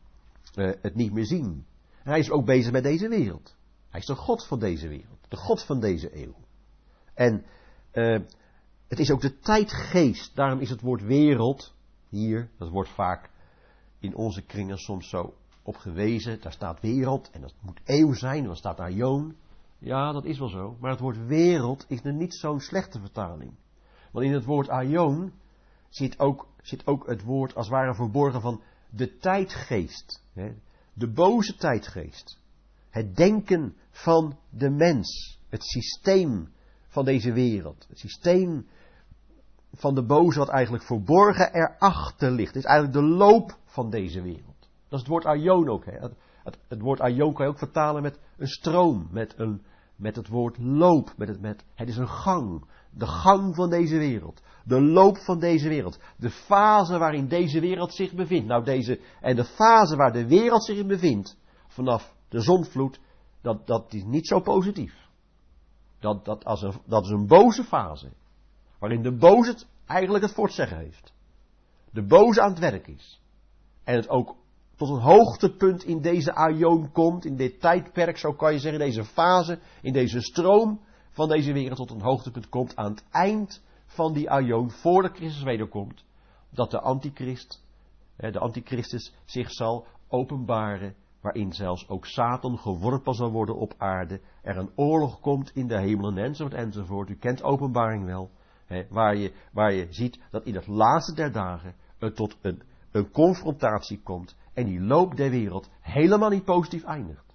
uh, het niet meer zien. En hij is ook bezig met deze wereld. Hij is de God van deze wereld. De God van deze eeuw. En uh, het is ook de tijdgeest. Daarom is het woord wereld hier, dat wordt vaak in onze kringen soms zo op gewezen. Daar staat wereld en dat moet eeuw zijn. Dan staat daar aion. Ja, dat is wel zo. Maar het woord wereld is er niet zo'n slechte vertaling. Want in het woord aion zit ook, zit ook het woord als het ware verborgen van de tijdgeest. Hè? De boze tijdgeest. Het denken van de mens. Het systeem van deze wereld. Het systeem van de boze wat eigenlijk verborgen erachter ligt. Het is eigenlijk de loop van deze wereld. Dat is het woord aion ook. Hè? Het, het, het woord aion kan je ook vertalen met een stroom. Met, een, met het woord loop. Met het, met, het is een gang. De gang van deze wereld. De loop van deze wereld. De fase waarin deze wereld zich bevindt. Nou, deze, en de fase waar de wereld zich in bevindt. Vanaf de zondvloed. Dat, dat is niet zo positief. Dat, dat, als een, dat is een boze fase. Waarin de boze het, eigenlijk het voor het zeggen heeft. De boze aan het werk is. En het ook tot een hoogtepunt in deze aion komt. In dit tijdperk, zo kan je zeggen. In deze fase. In deze stroom van deze wereld tot een hoogtepunt komt. Aan het eind van die aion. Voordat Christus wederkomt. Dat de antichrist. De antichristus zich zal openbaren. Waarin zelfs ook Satan geworpen zal worden op aarde. Er een oorlog komt in de hemelen enzovoort enzovoort. U kent Openbaring wel. He, waar, je, waar je ziet dat in het laatste der dagen het tot een, een confrontatie komt. En die loop der wereld helemaal niet positief eindigt.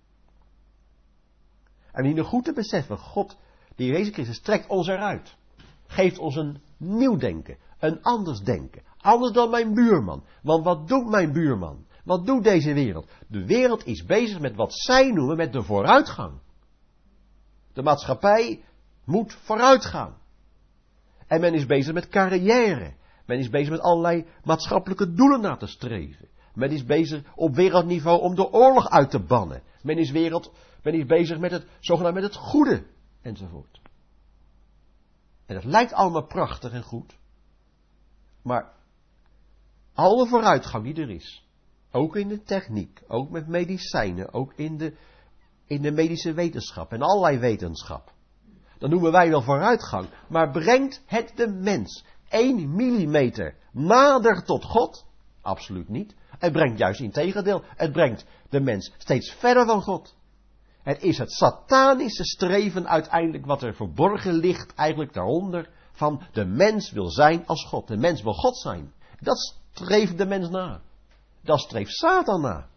En we dienen goed te beseffen, God, de Heer Jezus Christus, trekt ons eruit. Geeft ons een nieuw denken. Een anders denken. Anders dan mijn buurman. Want wat doet mijn buurman? Wat doet deze wereld? De wereld is bezig met wat zij noemen met de vooruitgang. De maatschappij moet vooruitgaan. En men is bezig met carrière. Men is bezig met allerlei maatschappelijke doelen na te streven. Men is bezig op wereldniveau om de oorlog uit te bannen. Men is, wereld, men is bezig met het, zogenaamd met het goede. Enzovoort. En het lijkt allemaal prachtig en goed. Maar alle vooruitgang die er is. Ook in de techniek. Ook met medicijnen. Ook in de, in de medische wetenschap. En allerlei wetenschap. Dat noemen wij wel vooruitgang. Maar brengt het de mens één millimeter nader tot God? Absoluut niet. Het brengt juist in tegendeel. Het brengt de mens steeds verder van God. Het is het satanische streven uiteindelijk wat er verborgen ligt eigenlijk daaronder. Van de mens wil zijn als God. De mens wil God zijn. Dat streeft de mens na. Dat streeft Satan na.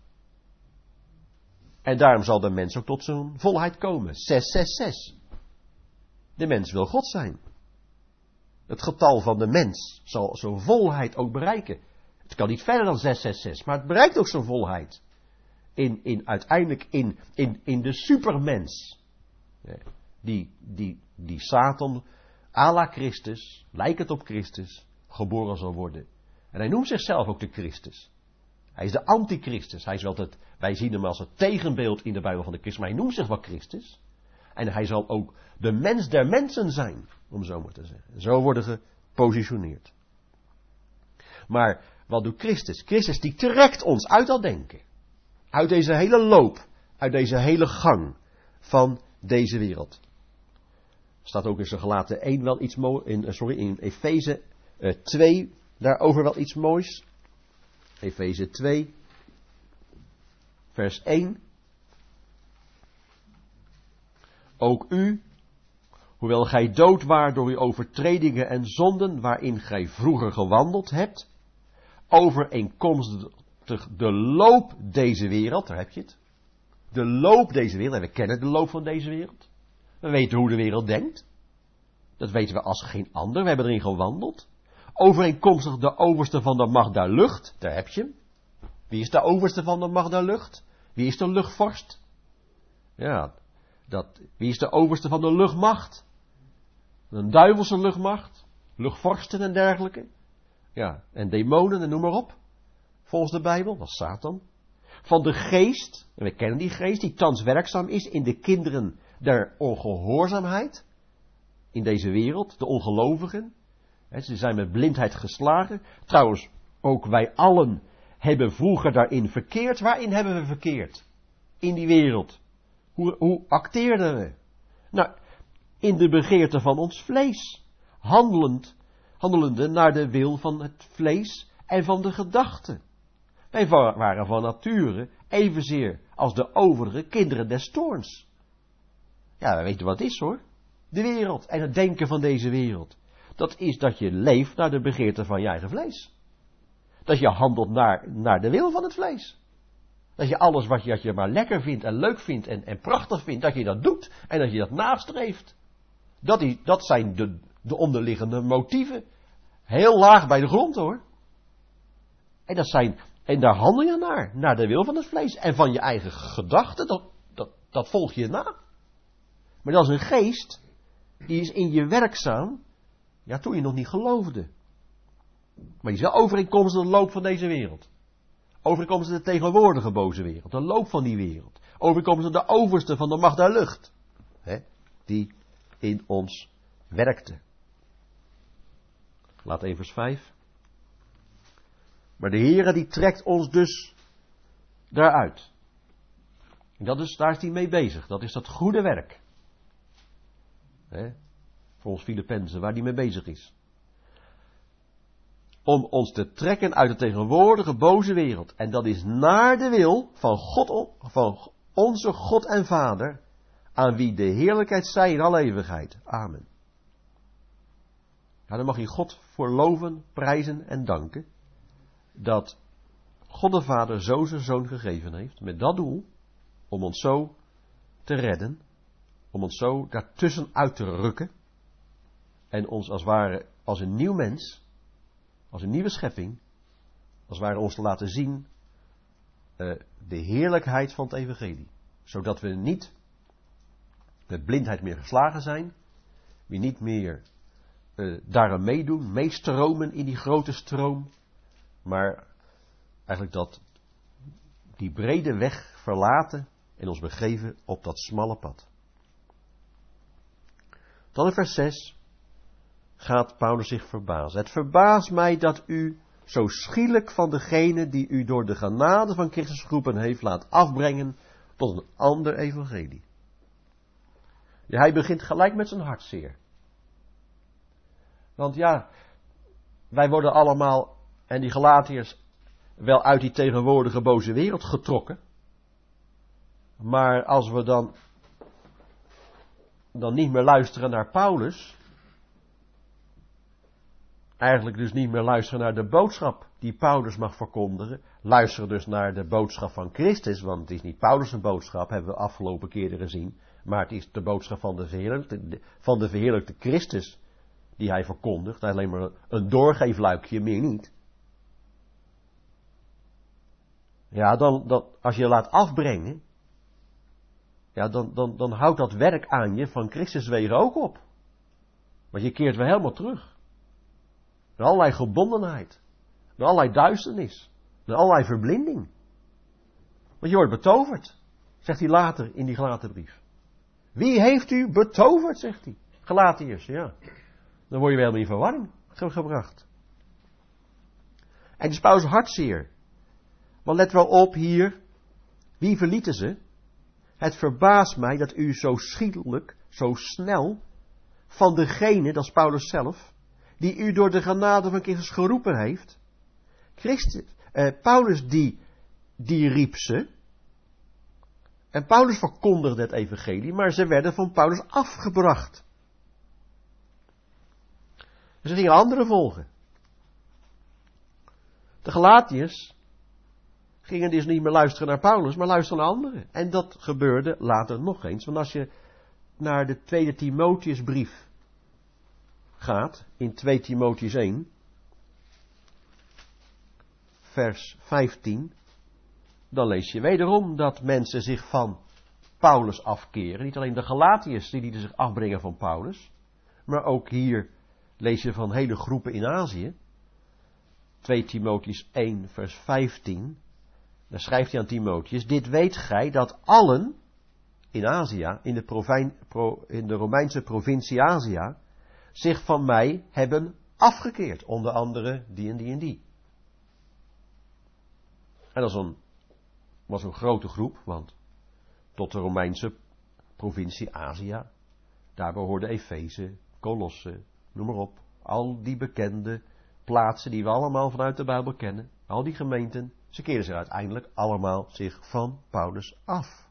En daarom zal de mens ook tot zijn volheid komen. zes zes zes. De mens wil God zijn. Het getal van de mens zal zijn volheid ook bereiken. Het kan niet verder dan zes zes zes, maar het bereikt ook zijn volheid. In, in, uiteindelijk in, in, in de supermens. Die, die, die Satan, à la Christus, lijkend op Christus, geboren zal worden. En hij noemt zichzelf ook de Christus. Hij is de antichristus. Hij is wel het, wij zien hem als het tegenbeeld in de Bijbel van de Christus, maar hij noemt zich wel Christus. En hij zal ook de mens der mensen zijn, om zo maar te zeggen. Zo worden gepositioneerd. Maar wat doet Christus? Christus die trekt ons uit dat denken. Uit deze hele loop, uit deze hele gang van deze wereld. Staat ook in zijn Galaten één wel iets moois, in, sorry, in Efeze uh, twee, daarover wel iets moois. Efeze twee, vers één. Ook u, hoewel gij dood waart door uw overtredingen en zonden waarin gij vroeger gewandeld hebt, overeenkomstig de loop deze wereld, daar heb je het. De loop deze wereld, en we kennen de loop van deze wereld. We weten hoe de wereld denkt. Dat weten we als geen ander, we hebben erin gewandeld. Overeenkomstig de overste van de macht der lucht, daar heb je hem. Wie is de overste van de macht der lucht? Wie is de luchtvorst? Ja, dat, wie is de overste van de luchtmacht? Een duivelse luchtmacht, luchtvorsten en dergelijke. Ja, en demonen en noem maar op. Volgens de Bijbel, dat is Satan. Van de geest, en we kennen die geest, die thans werkzaam is in de kinderen der ongehoorzaamheid. In deze wereld, de ongelovigen. He, ze zijn met blindheid geslagen. Trouwens, ook wij allen hebben vroeger daarin verkeerd. Waarin hebben we verkeerd? In die wereld. Hoe, hoe acteerden we? Nou, in de begeerte van ons vlees. Handelend, handelende naar de wil van het vlees en van de gedachten. Wij waren van nature evenzeer als de overige kinderen des toorns. Ja, wij weten wat het is hoor. De wereld en het denken van deze wereld. Dat is dat je leeft naar de begeerte van je eigen vlees. Dat je handelt naar, naar de wil van het vlees. Dat je alles wat je, wat je maar lekker vindt en leuk vindt en, en prachtig vindt, dat je dat doet en dat je dat nastreeft. Dat, is, dat zijn de, de onderliggende motieven. Heel laag bij de grond hoor. En, dat zijn, en daar handel je naar, naar de wil van het vlees en van je eigen gedachten, dat, dat, dat volg je na. Maar dat is een geest, die is in je werkzaam, ja toen je nog niet geloofde. Maar die is wel overeenkomstig de loop van deze wereld. Overeenkomstig de tegenwoordige boze wereld, de loop van die wereld. Overeenkomstig de overste van de macht der lucht, hè, die in ons werkte. Laat even vers vijf. Maar de Heere die trekt ons dus daaruit. En dat is, daar is hij mee bezig. Dat is dat goede werk. Hè, voor ons Filippenzen, waar hij mee bezig is. Om ons te trekken uit de tegenwoordige boze wereld. En dat is naar de wil van God, van onze God en Vader, aan wie de heerlijkheid zij in alle eeuwigheid. Amen. Ja, dan mag je God voor loven, prijzen en danken. Dat God de Vader zo zijn Zoon gegeven heeft. Met dat doel. Om ons zo te redden. Om ons zo daartussen uit te rukken. En ons als het ware als een nieuw mens. Als een nieuwe schepping. Als het ware ons te laten zien. Uh, de heerlijkheid van het evangelie. Zodat we niet met blindheid meer geslagen zijn. We niet meer uh, daaraan meedoen. Meestromen in die grote stroom. Maar eigenlijk dat die brede weg verlaten. En ons begeven op dat smalle pad. Dan in vers zes. Gaat Paulus zich verbazen. Het verbaast mij dat u zo schielijk van degene die u door de genade van Christus geroepen heeft laat afbrengen tot een ander evangelie. Ja, hij begint gelijk met zijn hartzeer. Want ja, wij worden allemaal, en die Galatiërs, wel uit die tegenwoordige boze wereld getrokken. Maar als we dan, dan niet meer luisteren naar Paulus, eigenlijk dus niet meer luisteren naar de boodschap die Paulus mag verkondigen, luisteren dus naar de boodschap van Christus, want het is niet Paulus' boodschap, hebben we afgelopen keren gezien, maar het is de boodschap van de verheerlijkte, van de verheerlijkte Christus die hij verkondigt, alleen maar een doorgeefluikje, meer niet. Ja, dan, dan, als je laat afbrengen, ja, dan, dan, dan houdt dat werk aan je van Christus wegen ook op. Want je keert weer helemaal terug. Naar allerlei gebondenheid. Naar allerlei duisternis. Naar allerlei verblinding. Want je wordt betoverd. Zegt hij later in die Galatenbrief. Wie heeft u betoverd, zegt hij. Galatiërs, ja. Dan word je wel helemaal in verwarring gebracht. En het is Paulus hartzeer. Want let wel op hier. Wie verlieten ze? Het verbaast mij dat u zo schielijk, zo snel, van degene, dat is Paulus zelf, die u door de genade van Christus geroepen heeft. Christus, eh, Paulus die, die riep ze. En Paulus verkondigde het evangelie, maar ze werden van Paulus afgebracht. Dus er gingen anderen volgen. De Galatiërs gingen dus niet meer luisteren naar Paulus, maar luisteren naar anderen. En dat gebeurde later nog eens. Want als je naar de tweede Timotheusbrief gaat, in twee Timotheus één, vers vijftien, dan lees je wederom dat mensen zich van Paulus afkeren. Niet alleen de Galatiërs die lieten zich afbrengen van Paulus, maar ook hier lees je van hele groepen in Azië. twee Timotheus één, vers vijftien. Dan schrijft hij aan Timotheus, dit weet gij dat allen in Azië, in de, provin, pro, in de Romeinse provincie Azië, zich van mij hebben afgekeerd. Onder andere die en die en die. En dat was een, was een grote groep, want tot de Romeinse provincie Azië, daar behoorde Efeze, Colosse, noem maar op. Al die bekende plaatsen die we allemaal vanuit de Bijbel kennen, al die gemeenten, ze keren zich uiteindelijk allemaal zich van Paulus af.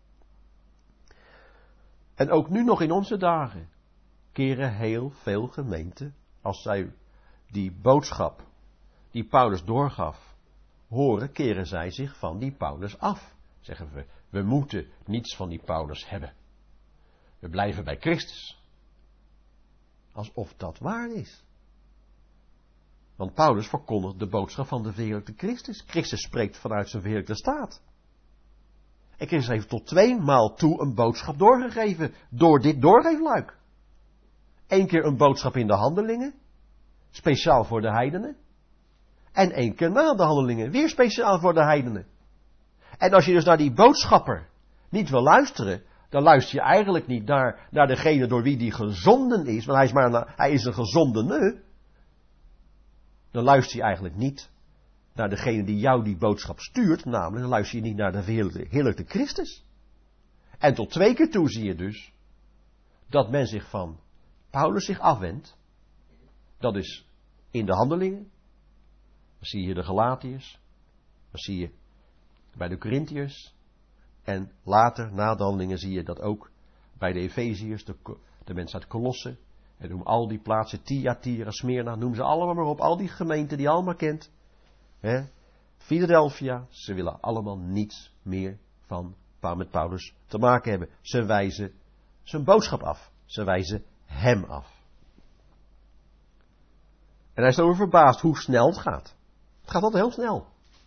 En ook nu nog in onze dagen keren heel veel gemeenten, als zij die boodschap die Paulus doorgaf horen, keren zij zich van die Paulus af. Zeggen we, we moeten niets van die Paulus hebben. We blijven bij Christus. Alsof dat waar is. Want Paulus verkondigt de boodschap van de verheerlijkte Christus. Christus spreekt vanuit zijn verheerlijkte staat. En Christus heeft tot twee maal toe een boodschap doorgegeven door dit doorgeefluik. Eén keer een boodschap in de handelingen, speciaal voor de heidenen. En één keer na de handelingen, weer speciaal voor de heidenen. En als je dus naar die boodschapper niet wil luisteren, dan luister je eigenlijk niet naar, naar degene door wie die gezonden is, want hij is, maar een, hij is een gezondene. Dan luister je eigenlijk niet naar degene die jou die boodschap stuurt, namelijk dan luister je niet naar de verheerlijkte Christus. En tot twee keer toe zie je dus dat men zich van Paulus zich afwendt. Dat is in de handelingen. Dan zie je de Galatiërs. Dan zie je bij de Korintiërs. En later, na de handelingen, zie je dat ook bij de Efeziërs, de, de mensen uit Colosse. En noem al die plaatsen, Thyatira, Smyrna, noem ze allemaal maar op. Al die gemeenten die je allemaal kent. Hè? Philadelphia, ze willen allemaal niets meer van met Paulus te maken hebben. Ze wijzen zijn boodschap af. Ze wijzen hem af. En hij is over verbaasd hoe snel het gaat. Het gaat altijd heel snel.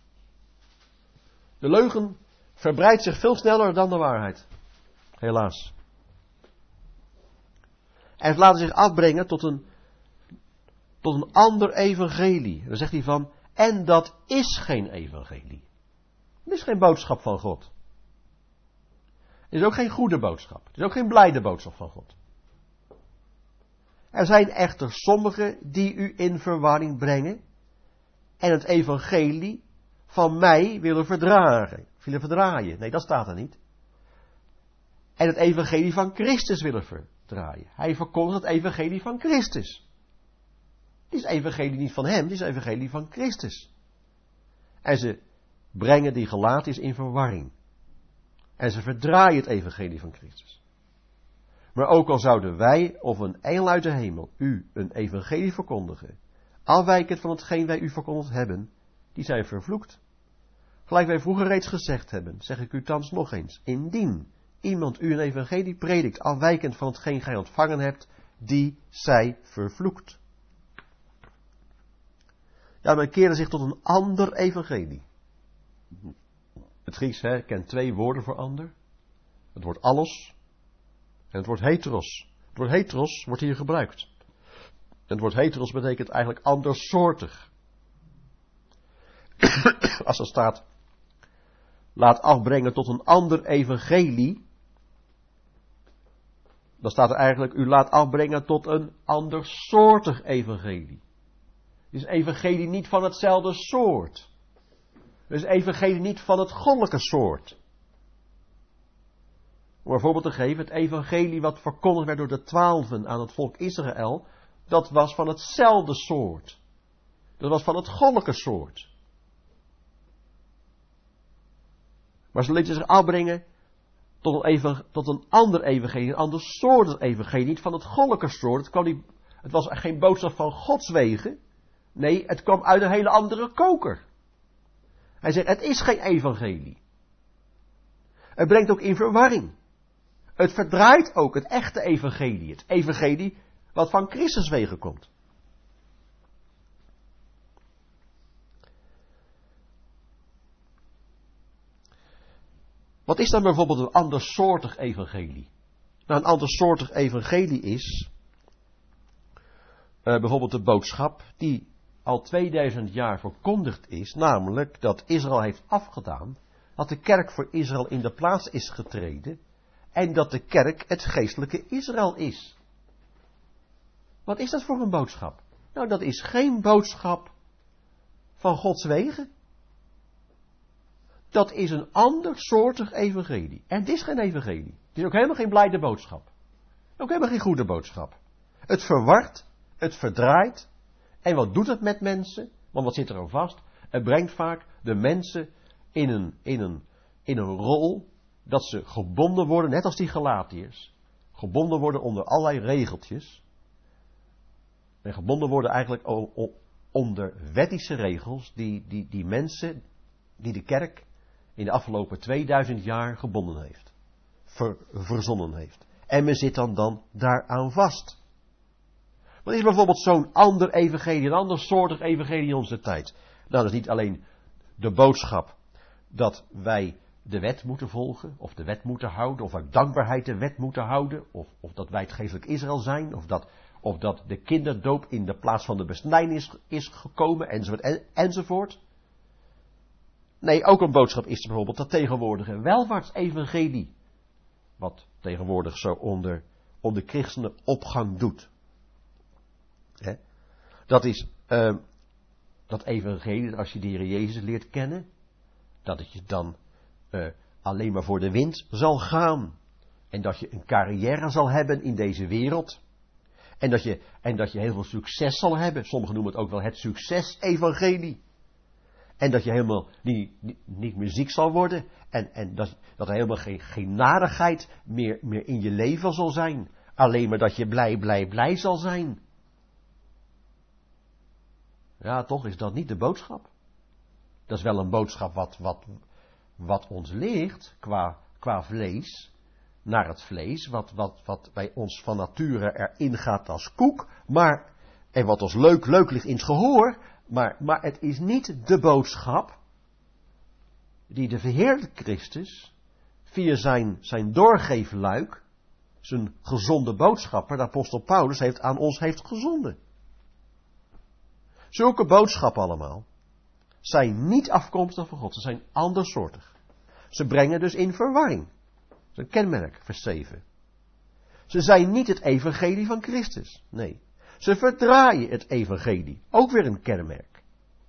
De leugen verbreidt zich veel sneller dan de waarheid. Helaas. En ze laten zich afbrengen tot een, tot een ander evangelie. En dan zegt hij van, en dat is geen evangelie. Het is geen boodschap van God. Het is ook geen goede boodschap. Het is ook geen blijde boodschap van God. Er zijn echter sommigen die u in verwarring brengen en het evangelie van mij willen verdragen. Willen verdraaien. Nee, dat staat er niet. En het evangelie van Christus willen verdraaien. Hij verkondigt het evangelie van Christus. Het is evangelie niet van hem, het is evangelie van Christus. En ze brengen die Galatiërs in verwarring. En ze verdraaien het evangelie van Christus. Maar ook al zouden wij of een engel uit de hemel u een evangelie verkondigen, afwijkend van hetgeen wij u verkondigd hebben, die zijn vervloekt. Gelijk wij vroeger reeds gezegd hebben, zeg ik u thans nog eens, indien iemand u een evangelie predikt, afwijkend van hetgeen gij ontvangen hebt, die zij vervloekt. Ja, men keerde zich tot een ander evangelie. Het Grieks hè, kent twee woorden voor ander. Het woord alles en het woord heteros. Het woord heteros wordt hier gebruikt. En het woord heteros betekent eigenlijk andersoortig. Als er staat, laat afbrengen tot een ander evangelie, dan staat er eigenlijk, u laat afbrengen tot een andersoortig evangelie. Het is evangelie niet van hetzelfde soort. Het is evangelie niet van het goddelijke soort. Om een voorbeeld te geven, het evangelie wat verkondigd werd door de twaalfen aan het volk Israël, dat was van hetzelfde soort. Dat was van het goddelijke soort. Maar ze lieten zich afbrengen tot een, even, tot een ander evangelie, een ander soort evangelie, niet van het goddelijke soort. Het, kwam niet, het was geen boodschap van Gods wegen. Nee, het kwam uit een hele andere koker. Hij zegt, het is geen evangelie. Het brengt ook in verwarring. Het verdraait ook het echte evangelie. Het evangelie wat van Christus wegen komt. Wat is dan bijvoorbeeld een andersoortig evangelie? Nou, een andersoortig evangelie is uh, bijvoorbeeld de boodschap die al tweeduizend jaar verkondigd is, namelijk dat Israël heeft afgedaan, dat de kerk voor Israël in de plaats is getreden en dat de kerk het geestelijke Israël is. Wat is dat voor een boodschap? Nou, dat is geen boodschap van Gods wegen. dat is een andersoortig evangelie. En het is geen evangelie. Het is ook helemaal geen blijde boodschap. Ook helemaal geen goede boodschap. Het verwart, het verdraait. En wat doet het met mensen? Want wat zit er aan vast? Het brengt vaak de mensen in een, in een, in een rol dat ze gebonden worden, net als die Galatiërs. Gebonden worden onder allerlei regeltjes. En gebonden worden eigenlijk onder wettische regels die, die, die mensen, die de kerk in de afgelopen tweeduizend jaar gebonden heeft. Ver, verzonnen heeft. En men zit dan, dan daaraan vast. Wat is bijvoorbeeld zo'n ander evangelie, een ander soortig evangelie in onze tijd? Nou, dat is niet alleen de boodschap dat wij de wet moeten volgen, of de wet moeten houden, of uit dankbaarheid de wet moeten houden, of, of dat wij het geestelijk Israël zijn, of dat, of dat de kinderdoop in de plaats van de besnijding is, is gekomen, enzovoort, en, enzovoort. Nee, ook een boodschap is er bijvoorbeeld dat tegenwoordige welvaartsevangelie, wat tegenwoordig zo onder, onder christenen opgang doet. He? Dat is uh, dat evangelie, als je de Heer Jezus leert kennen, dat het je dan uh, alleen maar voor de wind zal gaan. En dat je een carrière zal hebben in deze wereld. En dat je, en dat je heel veel succes zal hebben. Sommigen noemen het ook wel het succes-evangelie. En dat je helemaal niet, niet, niet meer ziek zal worden. En, en dat, dat er helemaal geen, geen narigheid meer, meer in je leven zal zijn. Alleen maar dat je blij, blij, blij zal zijn. Ja, toch is dat niet de boodschap. Dat is wel een boodschap wat, wat, wat ons leert qua, qua vlees. Naar het vlees. Wat, wat, wat bij ons van nature erin gaat als koek. Maar, en wat ons leuk, leuk ligt in het gehoor. Maar, maar het is niet de boodschap die de verheerlijkte Christus via zijn, zijn doorgeefluik, zijn gezonde boodschapper, de apostel Paulus, heeft aan ons heeft gezonden. Zulke boodschappen allemaal zijn niet afkomstig van God. Ze zijn andersoortig. Ze brengen dus in verwarring. Dat is een kenmerk, vers zeven. Ze zijn niet het evangelie van Christus. Nee. Ze verdraaien het evangelie. Ook weer een kenmerk.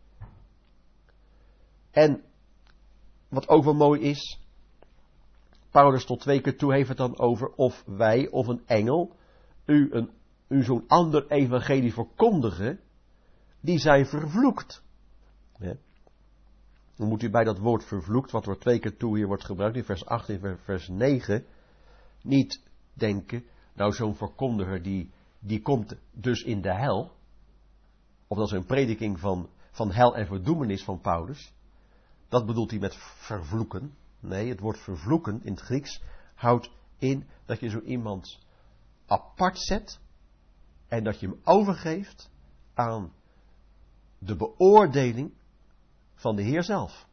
En wat ook wel mooi is, Paulus tot twee keer toe heeft het dan over of wij of een engel u, een, u zo'n ander evangelie verkondigen, die zijn vervloekt. Ja. Dan moet u bij dat woord vervloekt, wat er twee keer toe hier wordt gebruikt, in vers acht en vers negen, niet denken, nou zo'n verkondiger die, die komt dus in de hel, of dat is een prediking van, van hel en verdoemenis van Paulus, dat bedoelt hij met vervloeken. Nee, het woord vervloeken in het Grieks houdt in dat je zo iemand apart zet en dat je hem overgeeft aan de beoordeling van de Heer zelf.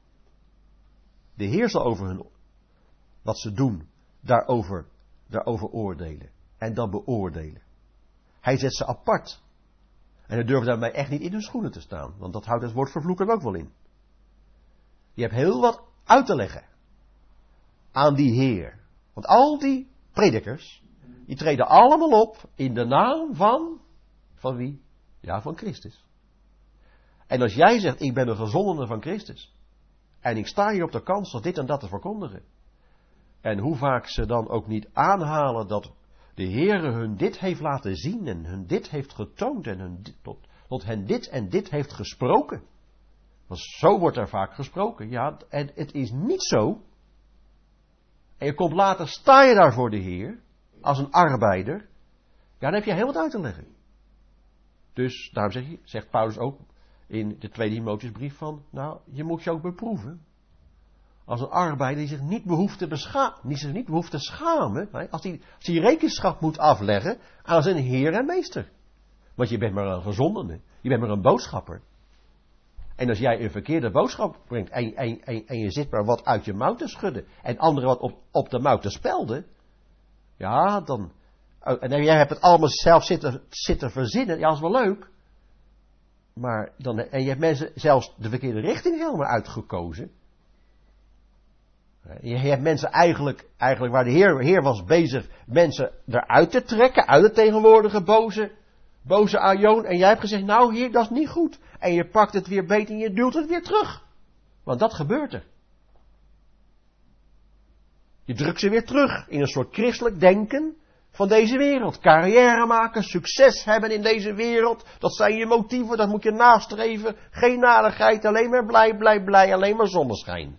De Heer zal over hun, wat ze doen, daarover, daarover oordelen. En dan beoordelen. Hij zet ze apart. En hij durft daarmee echt niet in hun schoenen te staan. Want dat houdt het woord vervloeken ook wel in. Je hebt heel wat uit te leggen aan die Heer. Want al die predikers, die treden allemaal op in de naam van, van wie? Ja, van Christus. En als jij zegt, ik ben een gezondene van Christus. En ik sta hier op de kans dit en dat te verkondigen. En hoe vaak ze dan ook niet aanhalen dat de Heere hun dit heeft laten zien en hun dit heeft getoond en hun dit, tot, tot hen dit en dit heeft gesproken. Want zo wordt er vaak gesproken. Ja, en het is niet zo. En je komt later, sta je daar voor de Heer, als een arbeider. Ja, dan heb je heel wat uit te leggen. Dus daarom zeg je, zegt Paulus ook in de tweede Timotheusbrief van, nou, je moet je ook beproeven. Als een arbeider die zich niet behoeft te beschamen, die zich niet behoeft te schamen, als hij, als hij rekenschap moet afleggen aan zijn Heer en Meester. Want je bent maar een gezondene, je bent maar een boodschapper. En als jij een verkeerde boodschap brengt en, en, en, en je zit maar wat uit je mouw te schudden en anderen wat op, op de mouw te spelden, ja, dan, en jij hebt het allemaal zelf zitten, zitten verzinnen, ja, dat is wel leuk. Maar dan, en je hebt mensen zelfs de verkeerde richting helemaal uitgekozen. Je hebt mensen eigenlijk, eigenlijk waar de Heer, Heer was bezig, mensen eruit te trekken, uit het tegenwoordige boze, boze ajoon. En jij hebt gezegd, nou Heer, dat is niet goed. En je pakt het weer beet en je duwt het weer terug. Want dat gebeurt er. Je drukt ze weer terug in een soort christelijk denken van deze wereld. Carrière maken, succes hebben in deze wereld. Dat zijn je motieven, dat moet je nastreven. Geen narigheid, alleen maar blij, blij, blij, alleen maar zonneschijn.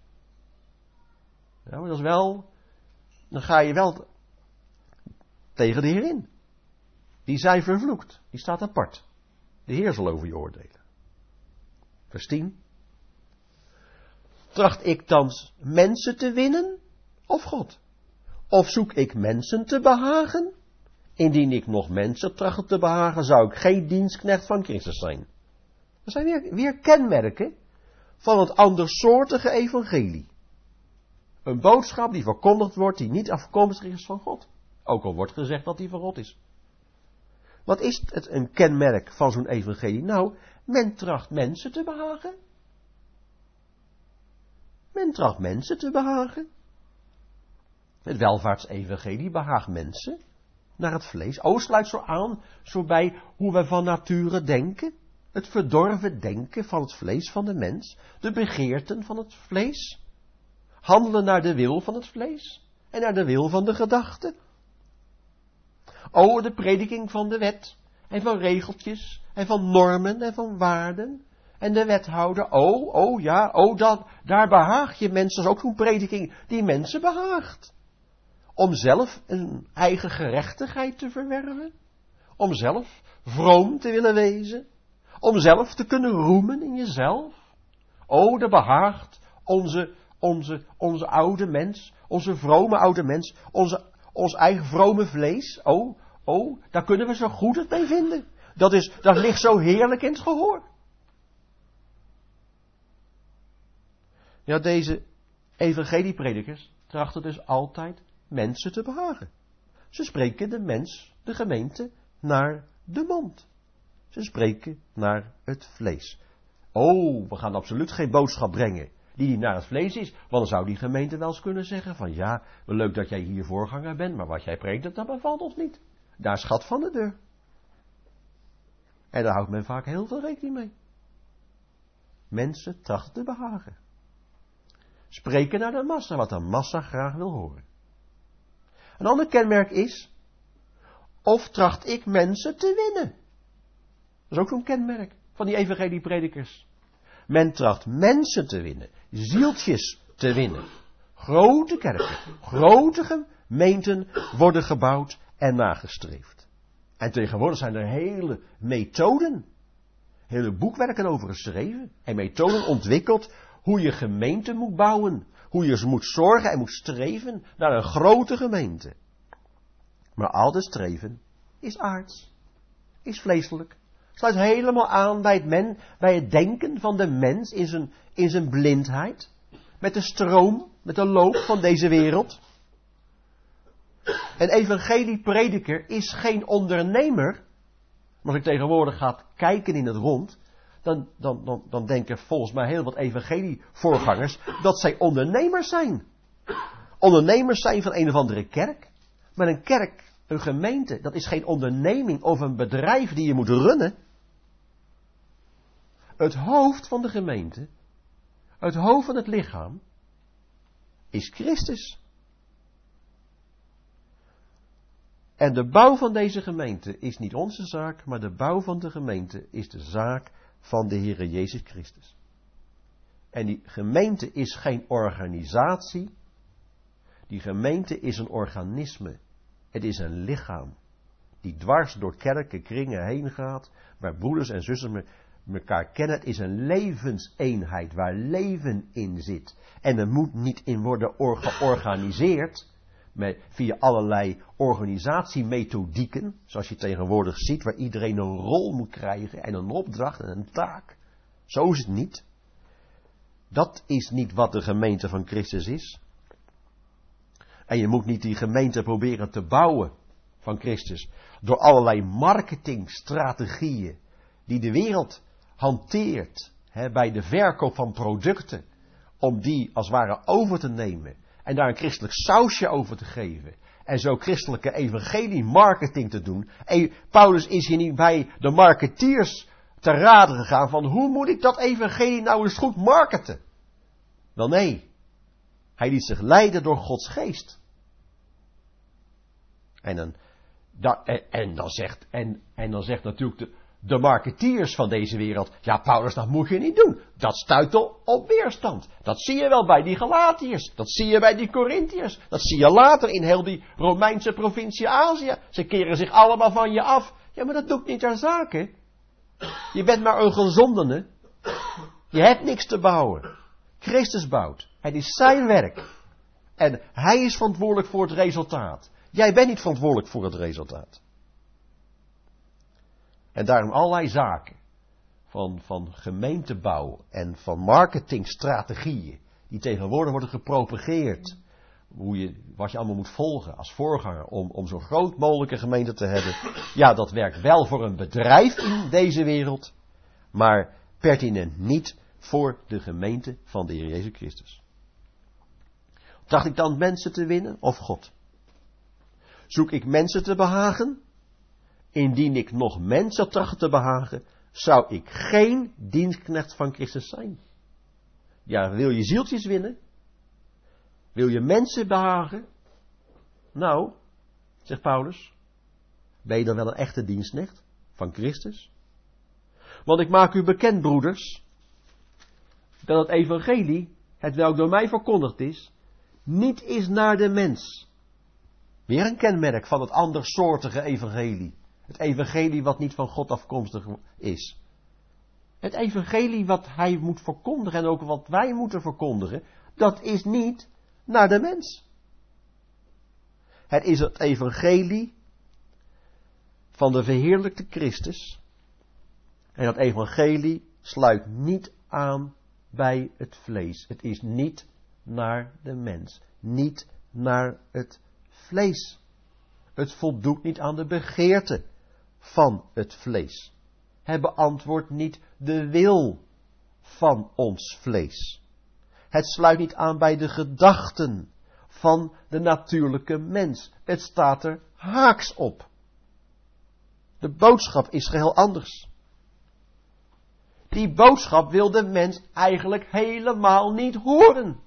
Ja, maar dat is wel, dan ga je wel tegen de Heer in. Die zij vervloekt, die staat apart. De Heer zal over je oordelen. Vers tien. Tracht ik thans mensen te winnen of God? Of zoek ik mensen te behagen? Indien ik nog mensen tracht te behagen, zou ik geen dienstknecht van Christus zijn. Dat zijn weer, weer kenmerken van het andersoortige evangelie. Een boodschap die verkondigd wordt, die niet afkomstig is van God. Ook al wordt gezegd dat die van God is. Wat is het een kenmerk van zo'n evangelie? Nou, men tracht mensen te behagen. Men tracht mensen te behagen. Het welvaartsevangelie behaagt mensen naar het vlees. O, sluit zo aan, zo bij hoe wij van nature denken. Het verdorven denken van het vlees van de mens. De begeerten van het vlees. Handelen naar de wil van het vlees. En naar de wil van de gedachte. O, de prediking van de wet. En van regeltjes. En van normen en van waarden. En de wethouder. O, o ja, o, dat, daar behaag je mensen. Dat is ook zo'n prediking die mensen behaagt. Om zelf een eigen gerechtigheid te verwerven. Om zelf vroom te willen wezen. Om zelf te kunnen roemen in jezelf. O, dat behaagt onze, onze, onze oude mens. Onze vrome oude mens. Onze, ons eigen vrome vlees. O, o, daar kunnen we zo goed het mee vinden. Dat, is, dat ligt zo heerlijk in het gehoor. Ja, deze evangeliepredikers trachten dus altijd mensen te behagen. Ze spreken de mens, de gemeente, naar de mond. Ze spreken naar het vlees. Oh, we gaan absoluut geen boodschap brengen die naar het vlees is. Want dan zou die gemeente wel eens kunnen zeggen van ja, wel leuk dat jij hier voorganger bent, maar wat jij preekt, dat bevalt ons niet. Daar is gat van de deur. En daar houdt men vaak heel veel rekening mee. Mensen trachten te behagen. Spreken naar de massa, wat de massa graag wil horen. Een ander kenmerk is, of tracht ik mensen te winnen. Dat is ook zo'n kenmerk van die evangeliepredikers. Men tracht mensen te winnen, zieltjes te winnen. Grote kerken, grote gemeenten worden gebouwd en nagestreefd. En tegenwoordig zijn er hele methoden, hele boekwerken over geschreven en methoden ontwikkeld hoe je gemeente moet bouwen. Hoe je moet zorgen en moet streven naar een grote gemeente. Maar al dat streven is aards. Is vleeselijk. Sluit helemaal aan bij het, men, bij het denken van de mens in zijn, in zijn blindheid. Met de stroom, met de loop van deze wereld. Een evangelieprediker is geen ondernemer. Maar als ik tegenwoordig ga kijken in het rond, Dan, dan, dan, dan denken volgens mij heel wat evangelievoorgangers dat zij ondernemers zijn. Ondernemers zijn van een of andere kerk. Maar een kerk, een gemeente, dat is geen onderneming of een bedrijf die je moet runnen. Het hoofd van de gemeente, het hoofd van het lichaam, is Christus. En de bouw van deze gemeente is niet onze zaak, maar de bouw van de gemeente is de zaak van de Heere Jezus Christus. En die gemeente is geen organisatie. Die gemeente is een organisme. Het is een lichaam. Die dwars door kerken, kringen heen gaat. Waar broeders en zussen me, elkaar kennen. Het is een levenseenheid waar leven in zit. En er moet niet in worden georganiseerd. Met, via allerlei organisatiemethodieken, zoals je tegenwoordig ziet, waar iedereen een rol moet krijgen en een opdracht en een taak. Zo is het niet. Dat is niet wat de gemeente van Christus is. En je moet niet die gemeente proberen te bouwen van Christus door allerlei marketingstrategieën die de wereld hanteert hè, bij de verkoop van producten, om die als het ware over te nemen. En daar een christelijk sausje over te geven. En zo christelijke evangelie-marketing te doen. En Paulus is hier niet bij de marketeers te raden gegaan van hoe moet ik dat evangelie nou eens goed marketen? Wel nee. Hij liet zich leiden door Gods geest. En dan, da, en, en dan zegt, en, en dan zegt natuurlijk de, de marketeers van deze wereld, ja Paulus, dat moet je niet doen. Dat stuit op, op weerstand. Dat zie je wel bij die Galatiërs. Dat zie je bij die Corinthiërs. Dat zie je later in heel die Romeinse provincie Azië. Ze keren zich allemaal van je af. Ja, maar dat doet niet ter zake. Je bent maar een gezondene. Je hebt niks te bouwen. Christus bouwt. Het is zijn werk. En hij is verantwoordelijk voor het resultaat. Jij bent niet verantwoordelijk voor het resultaat. En daarom allerlei zaken van, van gemeentebouw en van marketingstrategieën die tegenwoordig worden gepropageerd. Hoe je, wat je allemaal moet volgen als voorganger om, om zo groot mogelijke gemeente te hebben. Ja, dat werkt wel voor een bedrijf in deze wereld, maar pertinent niet voor de gemeente van de Heer Jezus Christus. Tracht ik dan mensen te winnen of God? Zoek ik mensen te behagen? Indien ik nog mensen tracht te behagen, zou ik geen dienstknecht van Christus zijn. Ja, wil je zieltjes winnen? Wil je mensen behagen? Nou, zegt Paulus, ben je dan wel een echte dienstknecht van Christus? Want ik maak u bekend, broeders, dat het evangelie, het welk door mij verkondigd is, niet is naar de mens. Weer een kenmerk van het andersoortige evangelie. Het evangelie wat niet van God afkomstig is. Het evangelie wat hij moet verkondigen en ook wat wij moeten verkondigen, dat is niet naar de mens. Het is het evangelie van de verheerlijkte Christus. En dat evangelie sluit niet aan bij het vlees. Het is niet naar de mens. Niet naar het vlees. Het voldoet niet aan de begeerte van het vlees. Het beantwoordt niet de wil van ons vlees. Het sluit niet aan bij de gedachten van de natuurlijke mens. Het staat er haaks op. De boodschap is geheel anders. Die boodschap wil de mens eigenlijk helemaal niet horen.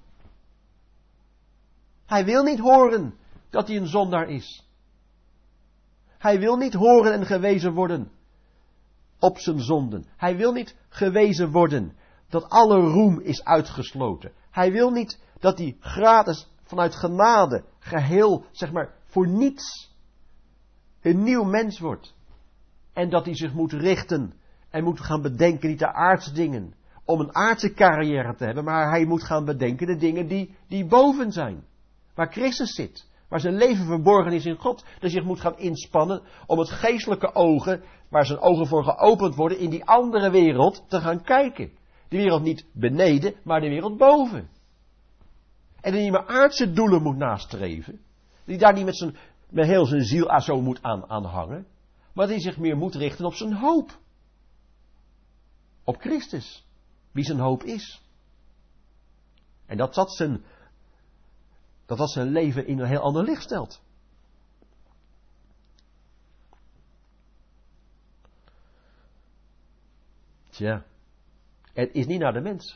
Hij wil niet horen dat hij een zondaar is. Hij wil niet horen en gewezen worden op zijn zonden. Hij wil niet gewezen worden dat alle roem is uitgesloten. Hij wil niet dat hij gratis vanuit genade geheel, zeg maar, voor niets een nieuw mens wordt. En dat hij zich moet richten en moet gaan bedenken niet de aardse dingen om een aardse carrière te hebben, maar hij moet gaan bedenken de dingen die, die boven zijn. Waar Christus zit. Waar zijn leven verborgen is in God. Dat zich moet gaan inspannen om het geestelijke ogen, waar zijn ogen voor geopend worden, in die andere wereld te gaan kijken. Die wereld niet beneden, maar de wereld boven. En die niet meer aardse doelen moet nastreven. Die daar niet met, zijn, met heel zijn ziel aan zo moet aan, aan hangen. Maar die zich meer moet richten op zijn hoop. Op Christus. Wie zijn hoop is. En dat dat zijn, dat dat zijn leven in een heel ander licht stelt. Tja. Het is niet naar de mens.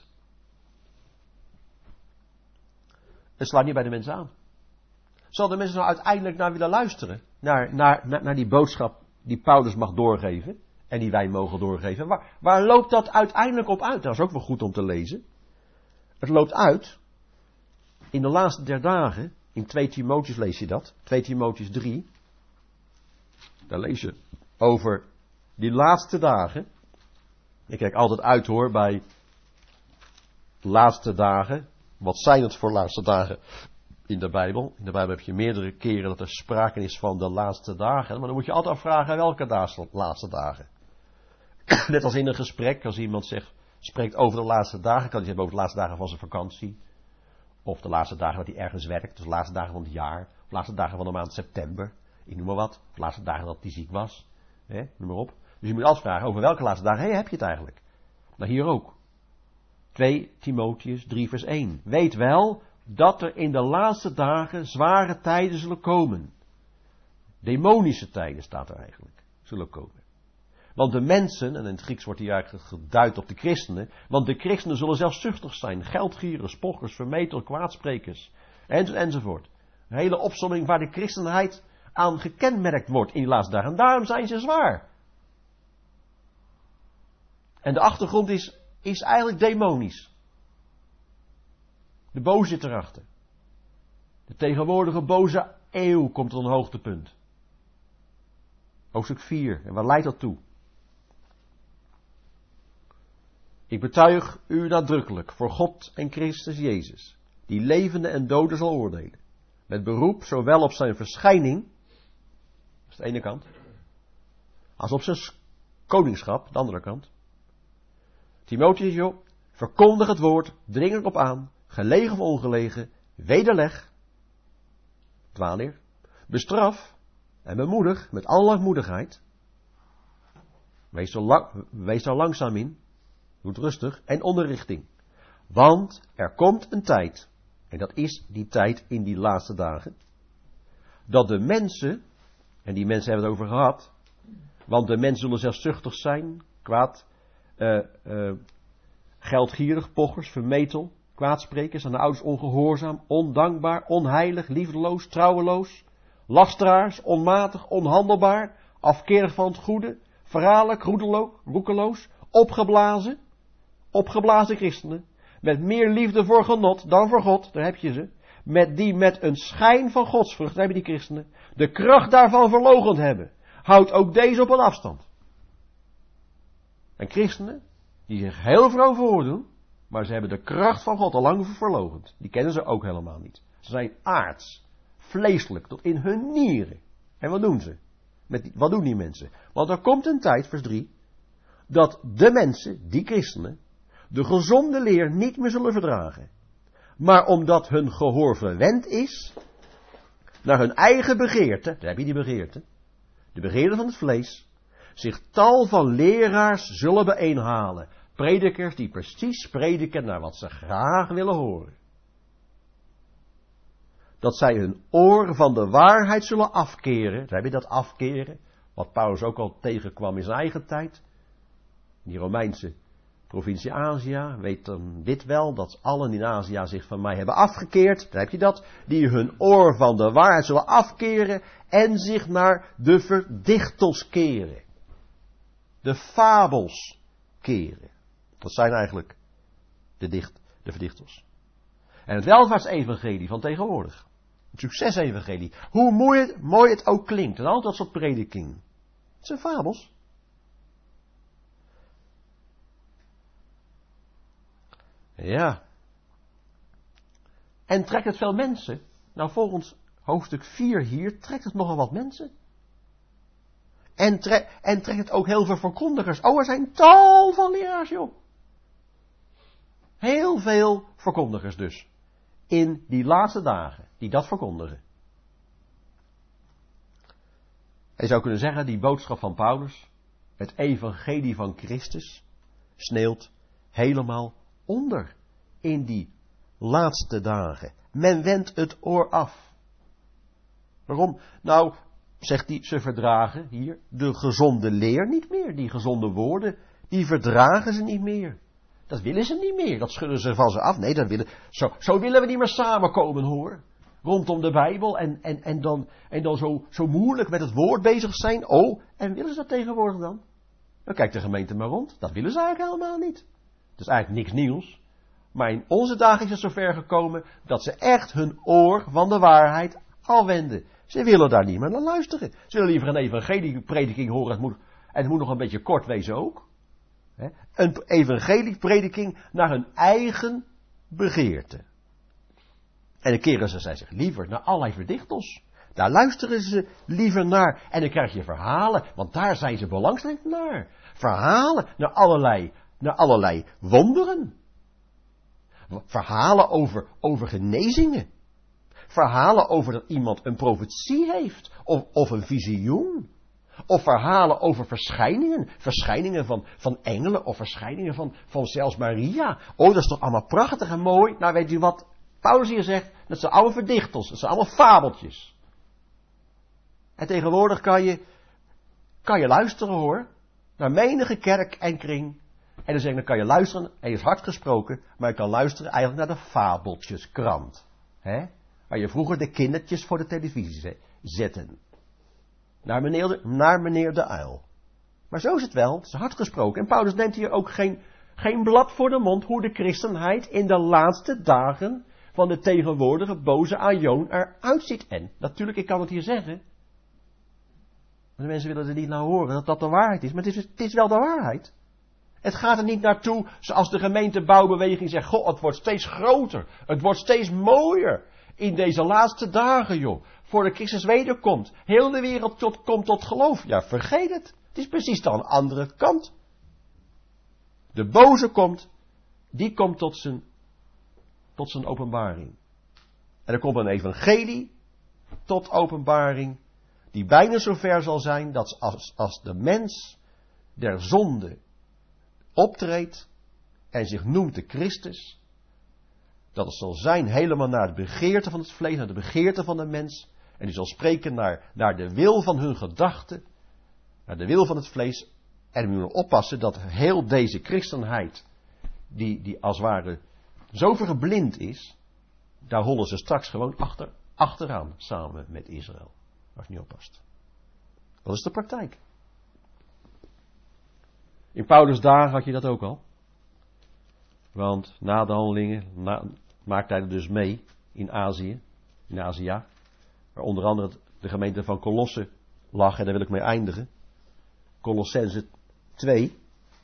Het slaat niet bij de mens aan. Zal de mensen nou uiteindelijk naar willen luisteren? Naar, naar, naar, naar die boodschap die Paulus mag doorgeven. En die wij mogen doorgeven. Waar, waar loopt dat uiteindelijk op uit? Dat is ook wel goed om te lezen. Het loopt uit. In de laatste der dagen. In twee Timotheus lees je dat. twee Timotheus drie. Daar lees je over die laatste dagen. Ik kijk altijd uit hoor bij laatste dagen. Wat zijn het voor laatste dagen in de Bijbel? In de Bijbel heb je meerdere keren dat er sprake is van de laatste dagen. Maar dan moet je altijd afvragen welke laatste dagen. Net als in een gesprek, als iemand zegt, spreekt over de laatste dagen, kan hij hebben over de laatste dagen van zijn vakantie. Of de laatste dagen dat hij ergens werkt, dus de laatste dagen van het jaar. Of de laatste dagen van de maand september, ik noem maar wat. Of de laatste dagen dat hij ziek was. Hè, noem maar op. Dus je moet altijd vragen, over welke laatste dagen hey, heb je het eigenlijk? Nou, hier ook. twee Timotheus drie vers één. Weet wel dat er in de laatste dagen zware tijden zullen komen. Demonische tijden staat er eigenlijk. Zullen komen. Want de mensen, en in het Grieks wordt hier eigenlijk geduid op de christenen, want de christenen zullen zelfzuchtig zijn, geldgieren, spotters, vermetel, kwaadsprekers, en, enzovoort. Een hele opsomming waar de christenheid aan gekenmerkt wordt in die laatste dagen. En daarom zijn ze zwaar. En de achtergrond is, is eigenlijk demonisch. De boze zit erachter. De tegenwoordige boze eeuw komt tot een hoogtepunt. Hoofdstuk vier. En waar leidt dat toe? Ik betuig u nadrukkelijk voor God en Christus Jezus, die levenden en doden zal oordelen. Met beroep zowel op zijn verschijning, dat is de ene kant, als op zijn koningschap, de andere kant. Timotheus, joh, verkondig het woord, dring erop aan, gelegen of ongelegen, wederleg, dwaalleer, bestraf en bemoedig met alle langmoedigheid. Wees er, lang, wees er langzaam in, doe het rustig en onderrichting. Want er komt een tijd, en dat is die tijd in die laatste dagen, dat de mensen, en die mensen hebben het over gehad, want de mensen zullen zelfzuchtig zijn, kwaad, uh, uh, geldgierig, pochers, vermetel, kwaadsprekers, aan de ouders ongehoorzaam, ondankbaar, onheilig, liefdeloos, trouweloos, lasteraars, onmatig, onhandelbaar, afkerig van het goede, verraderlijk, roekeloos, opgeblazen, opgeblazen christenen, met meer liefde voor genot dan voor God, daar heb je ze, met die met een schijn van godsvrucht, daar heb je die christenen, de kracht daarvan verloochend hebben, houdt ook deze op een afstand. En christenen, die zich heel vroom voordoen, maar ze hebben de kracht van God al lang verloochend. Die kennen ze ook helemaal niet. Ze zijn aards, vleeselijk, tot in hun nieren. En wat doen ze? Met die, wat doen die mensen? Want er komt een tijd, vers drie, dat de mensen, die christenen, de gezonde leer niet meer zullen verdragen. Maar omdat hun gehoor verwend is, naar hun eigen begeerte, daar heb je die begeerte, de begeerte van het vlees, zich tal van leraars zullen bijeenhalen. Predikers die precies prediken naar wat ze graag willen horen. Dat zij hun oor van de waarheid zullen afkeren. Daar heb je dat afkeren. Wat Paulus ook al tegenkwam in zijn eigen tijd. Die Romeinse provincie Azië. Weet dan dit wel. Dat allen in Azië zich van mij hebben afgekeerd. Daar heb je dat. Die hun oor van de waarheid zullen afkeren. En zich naar de verdichtels keren. De fabels keren. Dat zijn eigenlijk de, dicht, de verdichtels. En het welvaartsevangelie van tegenwoordig. Het succesevangelie. Hoe mooi het, mooi het ook klinkt. En al dat soort prediking. Het zijn fabels. Ja. En trekt het veel mensen? Nou, volgens hoofdstuk vier hier trekt het nogal wat mensen. En, tre- en trekt het ook heel veel verkondigers. Oh, er zijn tal van leraars, joh. Heel veel verkondigers dus. In die laatste dagen. Die dat verkondigen. En je zou kunnen zeggen, die boodschap van Paulus. Het evangelie van Christus. Sneeuwt helemaal onder. In die laatste dagen. Men wendt het oor af. Waarom? Nou, zegt hij, ze verdragen hier de gezonde leer niet meer. Die gezonde woorden, die verdragen ze niet meer. Dat willen ze niet meer. Dat schudden ze van ze af. Nee, dat willen, zo, zo willen we niet meer samenkomen, hoor. Rondom de Bijbel en, en, en dan, en dan zo, zo moeilijk met het woord bezig zijn. Oh, en willen ze dat tegenwoordig dan? Dan kijkt de gemeente maar rond. Dat willen ze eigenlijk helemaal niet. Het is eigenlijk niks nieuws. Maar in onze dagen is het zover gekomen dat ze echt hun oor van de waarheid afwenden. Ze willen daar niet meer naar luisteren. Ze willen liever een evangelieprediking horen. Het moet, en het moet nog een beetje kort wezen ook. He? Een evangelieprediking naar hun eigen begeerte. En dan keren ze zich liever naar allerlei verdichtels. Daar luisteren ze liever naar. En dan krijg je verhalen, want daar zijn ze belangstellend naar. Verhalen naar allerlei, naar allerlei wonderen. Verhalen over, over genezingen. Verhalen over dat iemand een profetie heeft. Of, of een visioen. Of verhalen over verschijningen. Verschijningen van, van engelen. Of verschijningen van, van zelfs Maria. Oh, dat is toch allemaal prachtig en mooi. Nou, weet u wat Paulus hier zegt? Dat zijn allemaal verdichtels. Dat zijn allemaal fabeltjes. En tegenwoordig kan je, kan je luisteren, hoor. naar menige kerk en kring. En dan zeg ik, dan kan je luisteren, hij is hard gesproken, maar je kan luisteren eigenlijk naar de fabeltjeskrant. Hè? Waar je vroeger de kindertjes voor de televisie zetten. Naar meneer de, naar meneer de Uil. Maar zo is het wel, het is hard gesproken. En Paulus neemt hier ook geen, geen blad voor de mond hoe de christenheid in de laatste dagen van de tegenwoordige boze aion eruit ziet. En natuurlijk, ik kan het hier zeggen. Maar de mensen willen er niet naar horen dat dat de waarheid is. Maar het is, het is wel de waarheid. Het gaat er niet naartoe zoals de gemeentebouwbeweging zegt. Goh, het wordt steeds groter. Het wordt steeds mooier. In deze laatste dagen, joh. Voor de Christus wederkomt. Heel de wereld tot, komt tot geloof. Ja, vergeet het. Het is precies de andere kant. De boze komt. Die komt tot zijn, tot zijn openbaring. En er komt een evangelie tot openbaring. Die bijna zo ver zal zijn dat als, als de mens der zonde optreedt en zich noemt de Christus, dat het zal zijn helemaal naar de begeerte van het vlees, naar de begeerte van de mens, en die zal spreken naar, naar de wil van hun gedachten, naar de wil van het vlees, en we moeten oppassen dat heel deze christenheid, die, die als het ware zo verblind is, daar hollen ze straks gewoon achter, achteraan, samen met Israël, als je niet oppast. Dat is de praktijk. In Paulus' dagen had je dat ook al. Want na de handelingen na, maakte hij er dus mee in Azië, in Azië, waar onder andere de gemeente van Colosse lag, en daar wil ik mee eindigen. Colossense twee.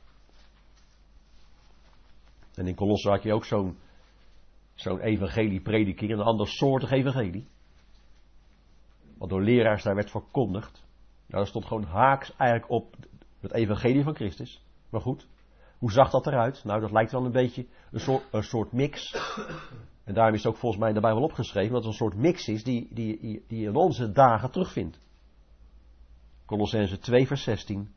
En in Colosse had je ook zo'n zo'n evangelie-prediking, een ander soortig evangelie. Wat door leraars daar werd verkondigd. Nou, dat stond gewoon haaks eigenlijk op het evangelie van Christus. Maar goed, hoe zag dat eruit? Nou, dat lijkt wel een beetje een soort, een soort mix. En daarom is het ook volgens mij in de Bijbel opgeschreven dat het een soort mix is die, die, die, die je in onze dagen terugvindt. Colossense twee vers zestien.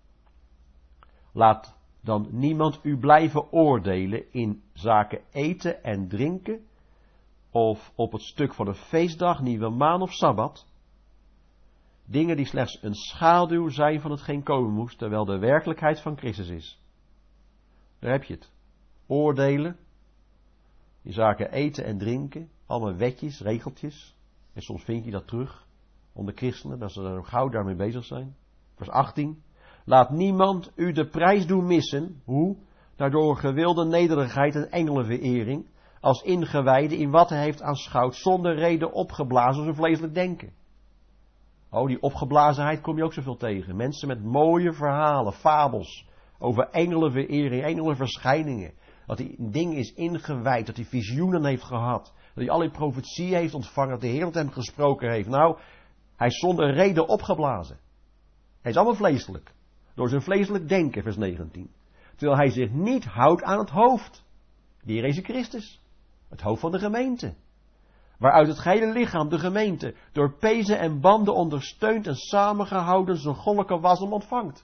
Laat dan niemand u blijven oordelen in zaken eten en drinken, of op het stuk van een feestdag, nieuwe maan of sabbat. Dingen die slechts een schaduw zijn van hetgeen komen moest, terwijl de werkelijkheid van Christus is. Daar heb je het. Oordelen, in zaken eten en drinken, allemaal wetjes, regeltjes. En soms vind je dat terug onder christenen, dat ze er gauw daarmee bezig zijn. Vers achttien. Laat niemand u de prijs doen missen, hoe? Daardoor gewilde nederigheid en engelenverering, als ingewijde in wat hij heeft aanschouwd, zonder reden opgeblazen als een vleeselijk denken. Oh, die opgeblazenheid kom je ook zoveel tegen. Mensen met mooie verhalen, fabels, over engelenverering, engelenverschijningen. Dat hij een ding is ingewijd, dat hij visioenen heeft gehad, dat hij alle profetieën heeft ontvangen, dat de Heer met hem gesproken heeft. Nou, hij is zonder reden opgeblazen. Hij is allemaal vleeselijk. Door zijn vleeselijk denken, vers negentien. Terwijl hij zich niet houdt aan het hoofd. De Heer Jezus Christus. Het hoofd van de gemeente. Waaruit het gehele lichaam, de gemeente, door pezen en banden ondersteund en samengehouden zijn goddelijke wasem ontvangt.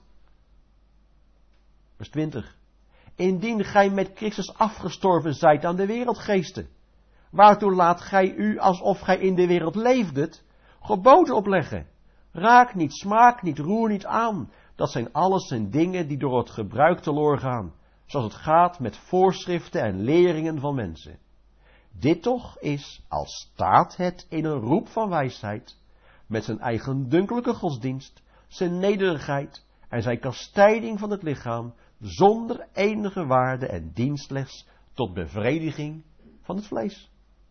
Vers twintig. Indien gij met Christus afgestorven zijt aan de wereldgeesten, waartoe laat gij u, alsof gij in de wereld leefdet, geboden opleggen. Raak niet, smaak niet, roer niet aan. Dat zijn alles zijn dingen die door het gebruik teloor gaan, zoals het gaat met voorschriften en leringen van mensen. Dit toch is, als staat het in een roep van wijsheid, met zijn eigendunkelijke godsdienst, zijn nederigheid en zijn kastijding van het lichaam, zonder enige waarde en dienst slechts tot bevrediging van het vlees.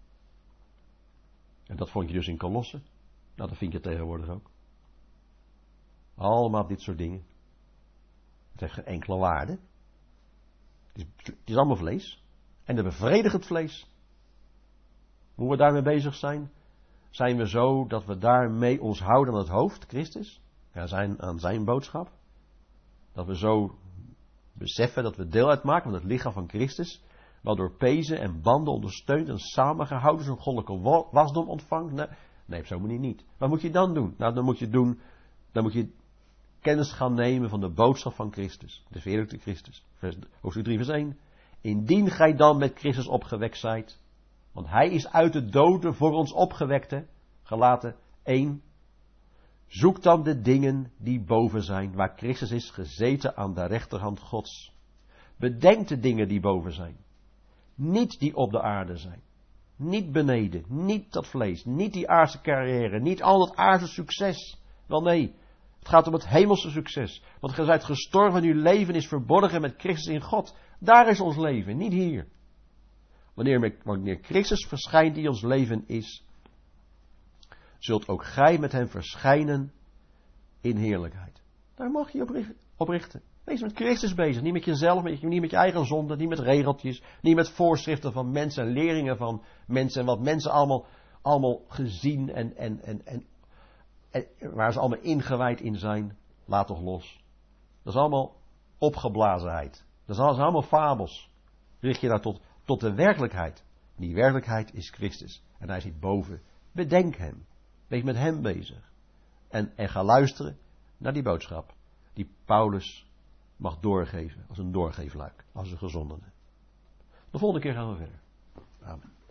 En dat vond je dus in Colosse. Nou, dat vind je tegenwoordig ook. Allemaal dit soort dingen. Het heeft geen enkele waarde. Het is, het is allemaal vlees. En dat bevredigt het vlees. Hoe we daarmee bezig zijn, zijn we zo dat we daarmee ons houden aan het hoofd, Christus, ja, zijn, aan zijn boodschap. Dat we zo beseffen dat we deel uitmaken van het lichaam van Christus, wat door pezen en banden ondersteund en samengehouden zo'n goddelijke wasdom ontvangt. Nee, nee, op zo'n manier niet. Wat moet je dan doen? Nou, dan moet je doen, dan moet je kennis gaan nemen van de boodschap van Christus, de verheerlijkte Christus. Hoofdstuk drie vers één. Indien gij dan met Christus opgewekt zijt, want hij is uit de doden voor ons opgewekt, hè? Galaten één. Zoek dan de dingen die boven zijn, waar Christus is gezeten aan de rechterhand Gods. Bedenk de dingen die boven zijn. Niet die op de aarde zijn. Niet beneden, niet dat vlees, niet die aardse carrière, niet al dat aardse succes. Wel nee, het gaat om het hemelse succes. Want gij zijt gestorven en uw leven is verborgen met Christus in God. Daar is ons leven, niet hier. Wanneer, wanneer Christus verschijnt die ons leven is, zult ook gij met hem verschijnen in heerlijkheid. Daar mag je op richten. Wees met Christus bezig, niet met jezelf, niet met je eigen zonde, niet met regeltjes, niet met voorschriften van mensen en leringen van mensen en wat mensen allemaal, allemaal gezien en, en, en, en, en waar ze allemaal ingewijd in zijn. Laat toch los. Dat is allemaal opgeblazenheid. Dat zijn allemaal fabels. Richt je daar tot, tot de werkelijkheid. Die werkelijkheid is Christus. En hij zit boven. Bedenk hem. Wees met hem bezig. En, en ga luisteren naar die boodschap die Paulus mag doorgeven als een doorgeefluik, als een gezondene. De volgende keer gaan we verder. Amen.